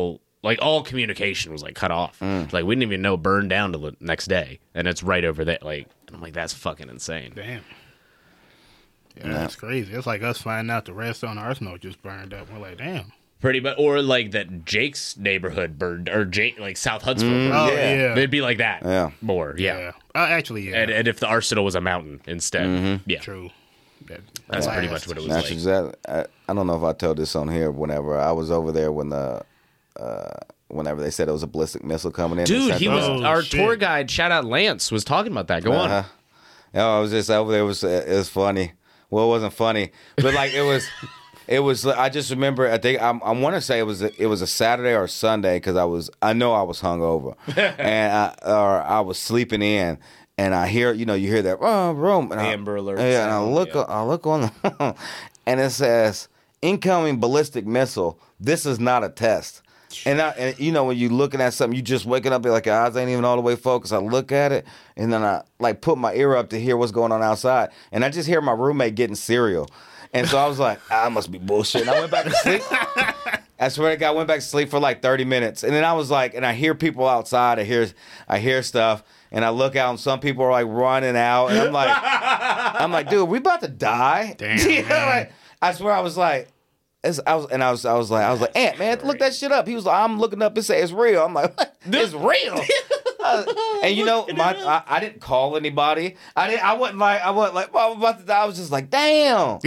Like, all communication was, like, cut off. Like, we didn't even know it burned down till the next day. And it's right over there. Like, I'm like, that's fucking insane. Damn. Yeah, that's crazy. It's like us finding out the restaurant Arsenal just burned up. We're like, damn. Pretty much. Or, like, that Jake's neighborhood burned, or Jake, like, South Huntsville burned. Oh, yeah. It'd be like that. Yeah. More, yeah. Actually, yeah. And if the Arsenal was a mountain instead. Yeah. True. That's pretty much what it was That's like. exactly. I don't know if I told this on here. Whenever I was over there when whenever they said it was a ballistic missile coming in. Dude, he was our shit. tour guide. Shout out Lance was talking about that. Go on. No, I was just over there. It was funny. Well, it wasn't funny, but like it was. It was. I just remember. I think I want to say it was a Saturday or a Sunday because I know I was hungover, and I was sleeping in, and I hear you hear that room and Amber Alert. Yeah, and sound, I look on the and it says incoming ballistic missile. This is not a test. And when you looking at something, you just waking up, like your eyes ain't even all the way focused. I look at it, and then I like put my ear up to hear what's going on outside, and I just hear my roommate getting cereal, and so I was like, I must be bullshit. And I went back to sleep. I swear to God, I went back to sleep for like 30 minutes, and then I was like, and I hear people outside. I hear stuff, and I look out, and some people are like running out, and I'm like, dude, we about to die. Damn, like, I swear, I was like. I was like, Aunt, man, look that shit up. He was like, I'm looking up and say it's real. I'm like, what? It's real. And I didn't call anybody. I wasn't like, well, I'm about to die. I was just like, damn.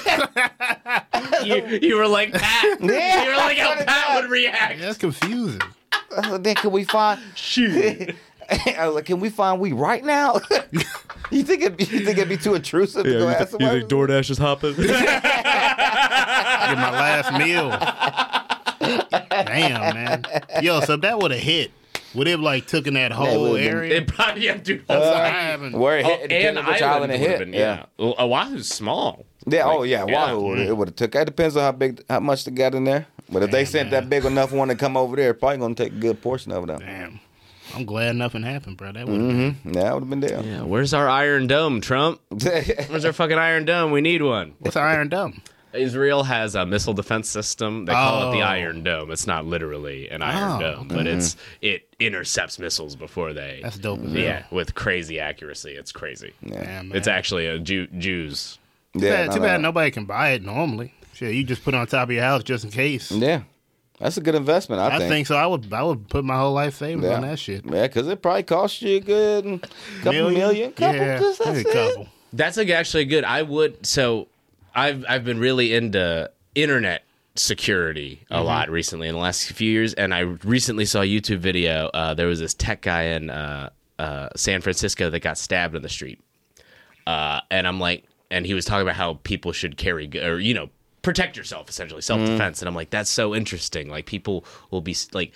You were like Pat. Yeah, you were like how Pat would react. That's confusing. Then can we find? Shoot. I was like, can we find we right now? You think it'd be too intrusive to go ask somebody? You think DoorDash is hopping? Get my last meal. Damn, man. Yo, so if that would have hit, would it have like taken that whole area? It probably dude. Where it hit, and which island it hit. Been, yeah. Well, Oahu's small. Yeah. Like, Oh yeah. Wahoo. It would have took. It depends on how much they got in there. But if they sent that big enough one to come over there, probably gonna take a good portion of it. Damn. I'm glad nothing happened, bro. That would have Yeah, that would have been there. Yeah. Where's our Iron Dome, Trump? Where's our fucking Iron Dome? We need one. What's Iron Dome? Israel has a missile defense system. They call it the Iron Dome. It's not literally an Iron Dome, but it intercepts missiles before they. That's dope as hell. Yeah, with crazy accuracy. It's crazy. Yeah, man. It's actually a Jews. Yeah, Too bad nobody can buy it normally. Shit, you just put it on top of your house just in case. Yeah, that's a good investment. I think so. I would put my whole life savings on that shit. Yeah, because it probably costs you a good couple million. Yeah, Just, that's maybe a it. couple. That's like actually good. I would. So I've been really into internet security a lot recently in the last few years, and I recently saw a YouTube video. There was this tech guy in San Francisco that got stabbed in the street, and I'm like, and he was talking about how people should carry or protect yourself, essentially self-defense. And I'm like, that's so interesting. Like people will be like,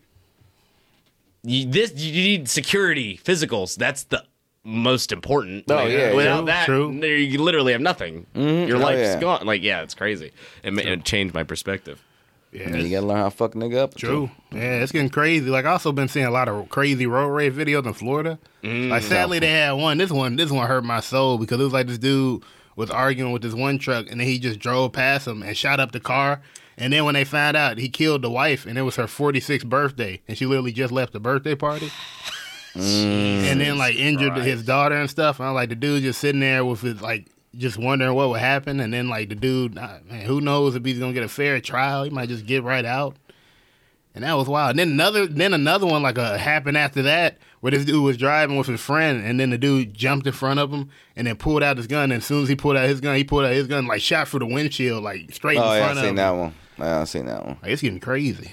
you need security, physicals. That's the most important. Oh, yeah, without true. that, you literally have nothing. Your life's yeah. gone. Like, yeah, it's crazy. It changed my perspective. Yeah, You gotta learn how to fuck a nigga up. true. Yeah, it's getting crazy. Like I also been seeing a lot of crazy road rage videos in Florida. Like sadly they had one. This one hurt my soul because it was like this dude was arguing with this one truck and then he just drove past him and shot up the car. And then when they found out, he killed the wife and it was her 46th birthday and she literally just left the birthday party. And then like injured his daughter and stuff. And I was like, the dude just sitting there with his like just wondering what would happen. And then like the dude, man, who knows if he's gonna get a fair trial? He might just get right out. And that was wild. And then another one like happened after that where this dude was driving with his friend and then the dude jumped in front of him and then pulled out his gun. And as soon as he pulled out his gun, like shot through the windshield, like straight in front of him. I seen that one. I seen that one. Like, it's getting crazy.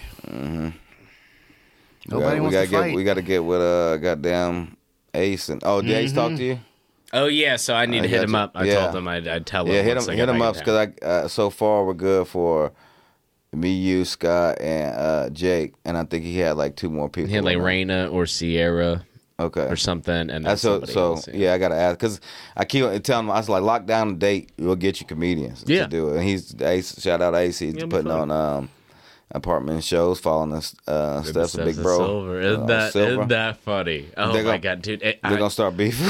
Nobody wants to fight. We got to get with goddamn Ace and did Ace talk to you? Oh yeah, so I need to hit him up. I told him I'd tell him. Yeah, hit him up because so far we're good for me, you, Scott, and Jake, and I think he had like two more people. He had like Raina or Sierra, or something, and then so else, I gotta ask because I keep telling him I was like lock down the date, we'll get you comedians to do it. And he's Ace. Shout out Ace. He's putting on apartment shows, following us steps of Big Bro. Silver. Isn't that funny? Oh my god, dude! They're gonna start beefing.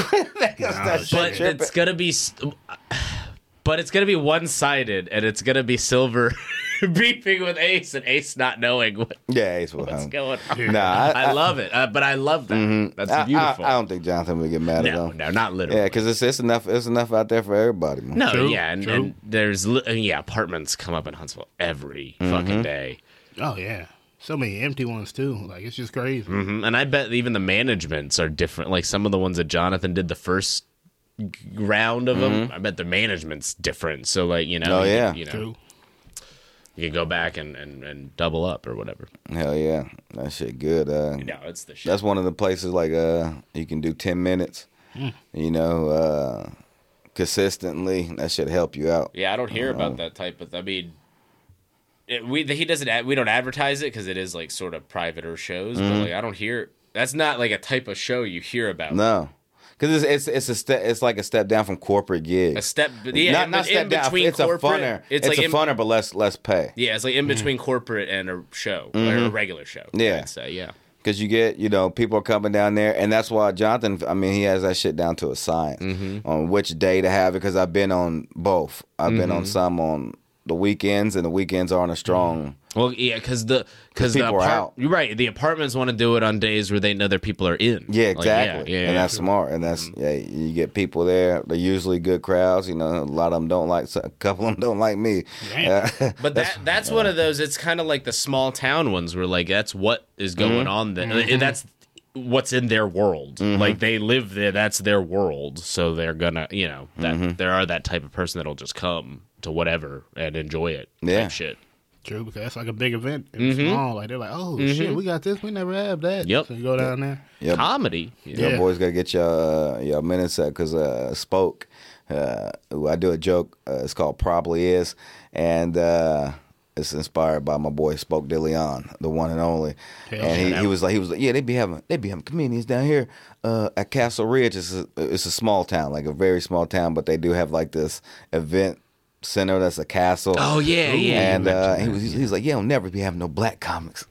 But it's gonna be one-sided, and it's gonna be Silver beefing with Ace and Ace not knowing Ace what's going on. Nah, I love it, but I love that. Mm-hmm. That's beautiful. I don't think Jonathan would get mad at him. No, not literally. Yeah, because it's enough. It's enough out there for everybody. Man. No, True, yeah, and there's apartments come up in Huntsville every fucking day. Oh yeah, so many empty ones too. Like it's just crazy. Mm-hmm. And I bet even the managements are different. Like some of the ones that Jonathan did the first round of them, I bet the management's different. So like you know, True. You can go back and double up or whatever. Hell yeah, that shit good. It's the shit. That's one of the places like you can do 10 minutes. You know, consistently. That should help you out. Yeah, I don't hear about that type of. I mean, he doesn't. We don't advertise it because it is like sort of private shows. But like I don't hear. That's not like a type of show you hear about. No. Because it's a step. It's like a step down from corporate gigs. A step, yeah. Not step down. It's a funner. It's like a funner, but less pay. Yeah, it's like in between corporate and a show, or a regular show. Yeah, I'd say, yeah. Because you get, people are coming down there, and that's why Jonathan. I mean, he has that shit down to a science on which day to have it. Because I've been on both. I've been on some on the weekends, and the weekends aren't as strong. Well, yeah, because people are out. You're right. The apartments want to do it on days where they know their people are in. Yeah, exactly. Like, and that's smart. And that's you get people there. They're usually good crowds. You know, a lot of them don't like. A couple of them don't like me. But that's one of those. It's kind of like the small town ones where like that's what is going on there. And that's what's in their world. Like they live there. That's their world. So they're gonna, that there are that type of person that'll just come to whatever and enjoy it. Type shit. True, because that's like a big event. It's small. Like they're like, oh shit, we got this. We never have that. Yep. So you go down there. Yep. Comedy. Your boys gotta get your minutes set because Spoke. I do a joke. It's called Probably Is, and it's inspired by my boy Spoke De Leon, the one and only. And he was like, yeah, they be having comedians down here at Castle Ridge. It's a small town, like a very small town, but they do have like this event center that's a castle. Oh yeah. And he was like, yeah, I'll never be having no black comics.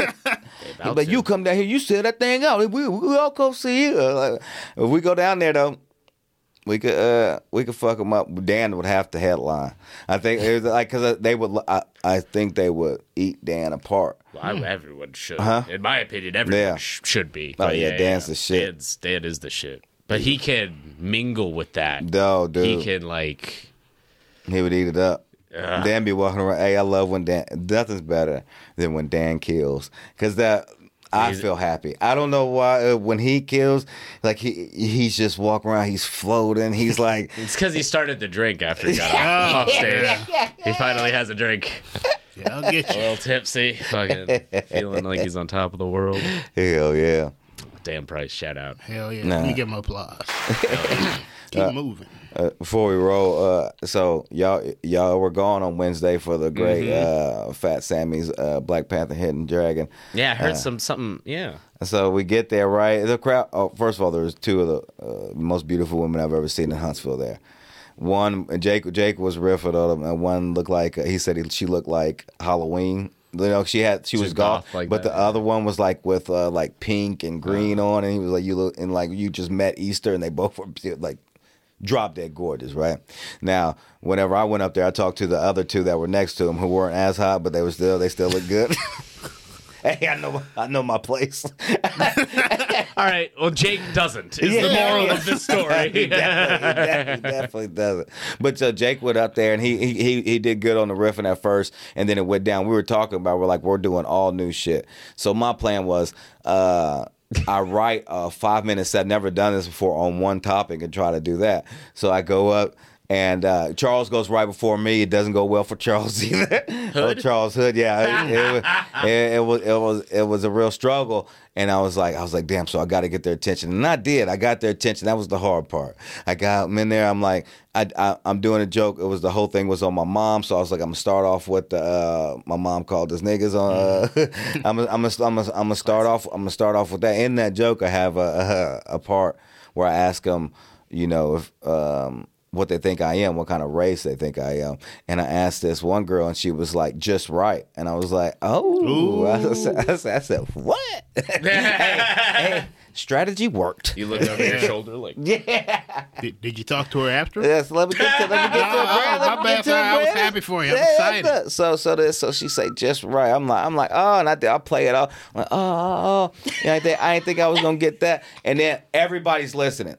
He's like, you come down here, you sell that thing out. We all come see you. Like, if we go down there though, we could fuck them up. Dan would have to headline. I think it was like because they would. I think they would eat Dan apart. Well, everyone should. In my opinion, everyone should be. Oh yeah, Dan's the shit. Dan is the shit. But he can mingle with that. No, dude. He can like. He would eat it up. Dan be walking around. Hey, I love when Dan. Nothing's better than when Dan kills, because I feel happy. I don't know why when he kills, like he's just walking around. He's floating. He's like it's because he started to drink after he got off stage. He finally has a drink. Yeah, I'll get you. A little tipsy, fucking feeling like he's on top of the world. Hell yeah. Dan Price, shout out. Hell yeah. Let me give him applause. Keep moving. Before we roll, so y'all were gone on Wednesday for the great Fat Sammy's Black Panther Hidden Dragon. Yeah, I heard something. Yeah. So we get there, right? The crowd. Oh, first of all, there was two of the most beautiful women I've ever seen in Huntsville. There, one Jake was riffing on them, and one looked like he said she looked like Halloween. You know, she was goth, like but the other one was like with like pink and green on, and he was like, you look, and like you just met Easter, and they both were like. Drop dead gorgeous, right? Now, whenever I went up there, I talked to the other two that were next to him who weren't as hot, but they still look good. Hey, I know my place. All right. Well, Jake doesn't. Is the moral of this story? He definitely doesn't. But Jake went up there and he did good on the riffing at first, and then it went down. We were talking about we're doing all new shit. So my plan was. I write a 5-minute set. Never done this before on one topic and try to do that. So I go up and Charles goes right before me. It doesn't go well for Charles either. Charles Hood, yeah. It was a real struggle. And I was like, damn. So I got to get their attention, and I did. I got their attention. That was the hard part. I got them in there. I'm like, I'm doing a joke. It was the whole thing was on my mom. So I was like, I'm gonna start off with my mom called us niggas on. I'm gonna start off. I'm gonna start off with that. In that joke, I have a part where I ask them, if what they think I am, what kind of race they think I am. And I asked this one girl, and she was like, just right. And I was like, oh. I said, what? hey, strategy worked. You looked over your shoulder like, Yeah. Did you talk to her after? Yes, let me get to it, Brad. My bad, sorry. I was happy for you. I'm excited. So she say just right. I'm like, oh, and I'll play it off. I'm like, oh. I didn't think I was gonna get that. And then everybody's listening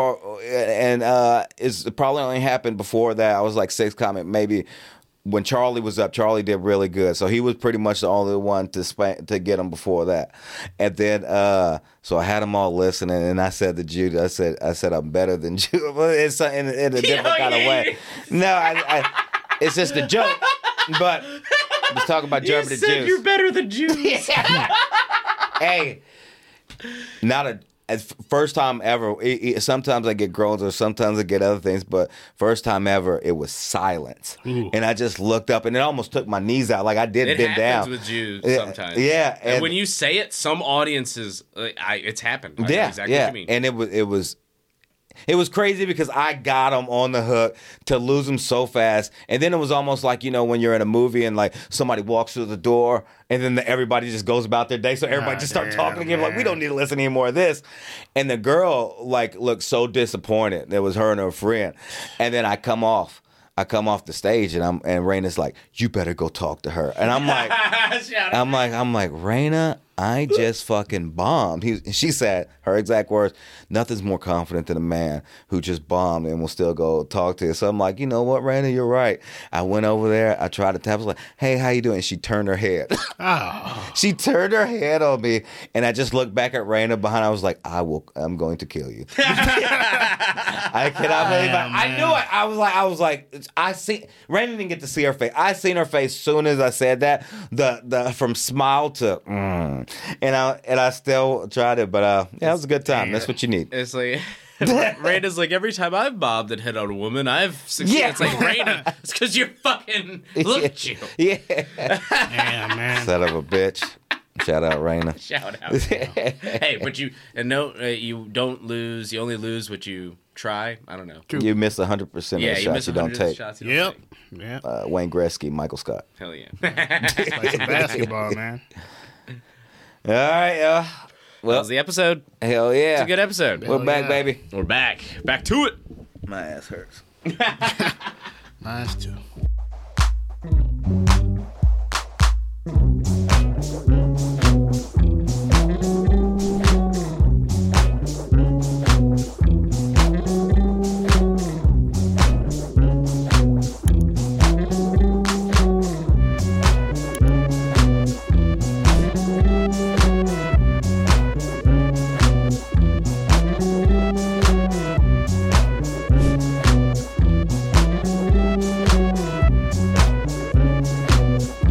it's probably only happened before that. I was like sixth comment, maybe. When Charlie was up, Charlie did really good. So he was pretty much the only one to get him before that. And then, so I had them all listening, and I said to Jude, I said I'm better than Jude. It's in a different kind of way. No, it's just a joke. But I was talking about German and Jude. You said you're better than Jude. Hey, first time ever. Sometimes I get groans or sometimes I get other things, but first time ever, it was silence. Ooh. And I just looked up, and it almost took my knees out. Like I did bend down. It happens with you sometimes. Yeah. And when you say it, some audiences, it's happened. I know exactly what you mean. And it was crazy because I got him on the hook to lose him so fast. And then it was almost like, when you're in a movie and like somebody walks through the door and then everybody just goes about their day. So everybody just starts talking again. Like, we don't need to listen anymore of this. And the girl looked so disappointed. It was her and her friend. And then I come off the stage and Raina's like, you better go talk to her. And I'm like, I'm like, Raina, I just fucking bombed. She said, her exact words, nothing's more confident than a man who just bombed and will still go talk to you. So I'm like, you know what, Raina, you're right. I went over there. I tried to tap. I was like, hey, how you doing? And she turned her head. Oh. She turned her head on me. And I just looked back at Raina behind. I was like, I'm going to kill you. I cannot believe it. I knew it. I was like, Raina didn't get to see her face. I seen her face soon as I said that. The from smile to and I still tried it, but it was a good time. That's what you need. It's like Raina's like, every time I've bombed and hit on a woman, I've succeeded. Yeah. It's like, Raina, it's because you fucking look at you. Yeah. Yeah, man. Son of a bitch. Shout out, Raina. Shout out. Hey, but you don't lose. You only lose what you try. I don't know. You miss 100% of the shots you don't take. Yep. Yeah. Wayne Gretzky, Michael Scott. Hell yeah. It's like some basketball, man. All right, well, that was the episode. Hell yeah. It's a good episode. We're back, baby. We're back. Back to it. My ass hurts. Mine too.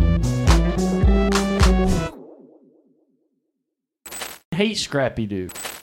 Hate Scrappy Doo.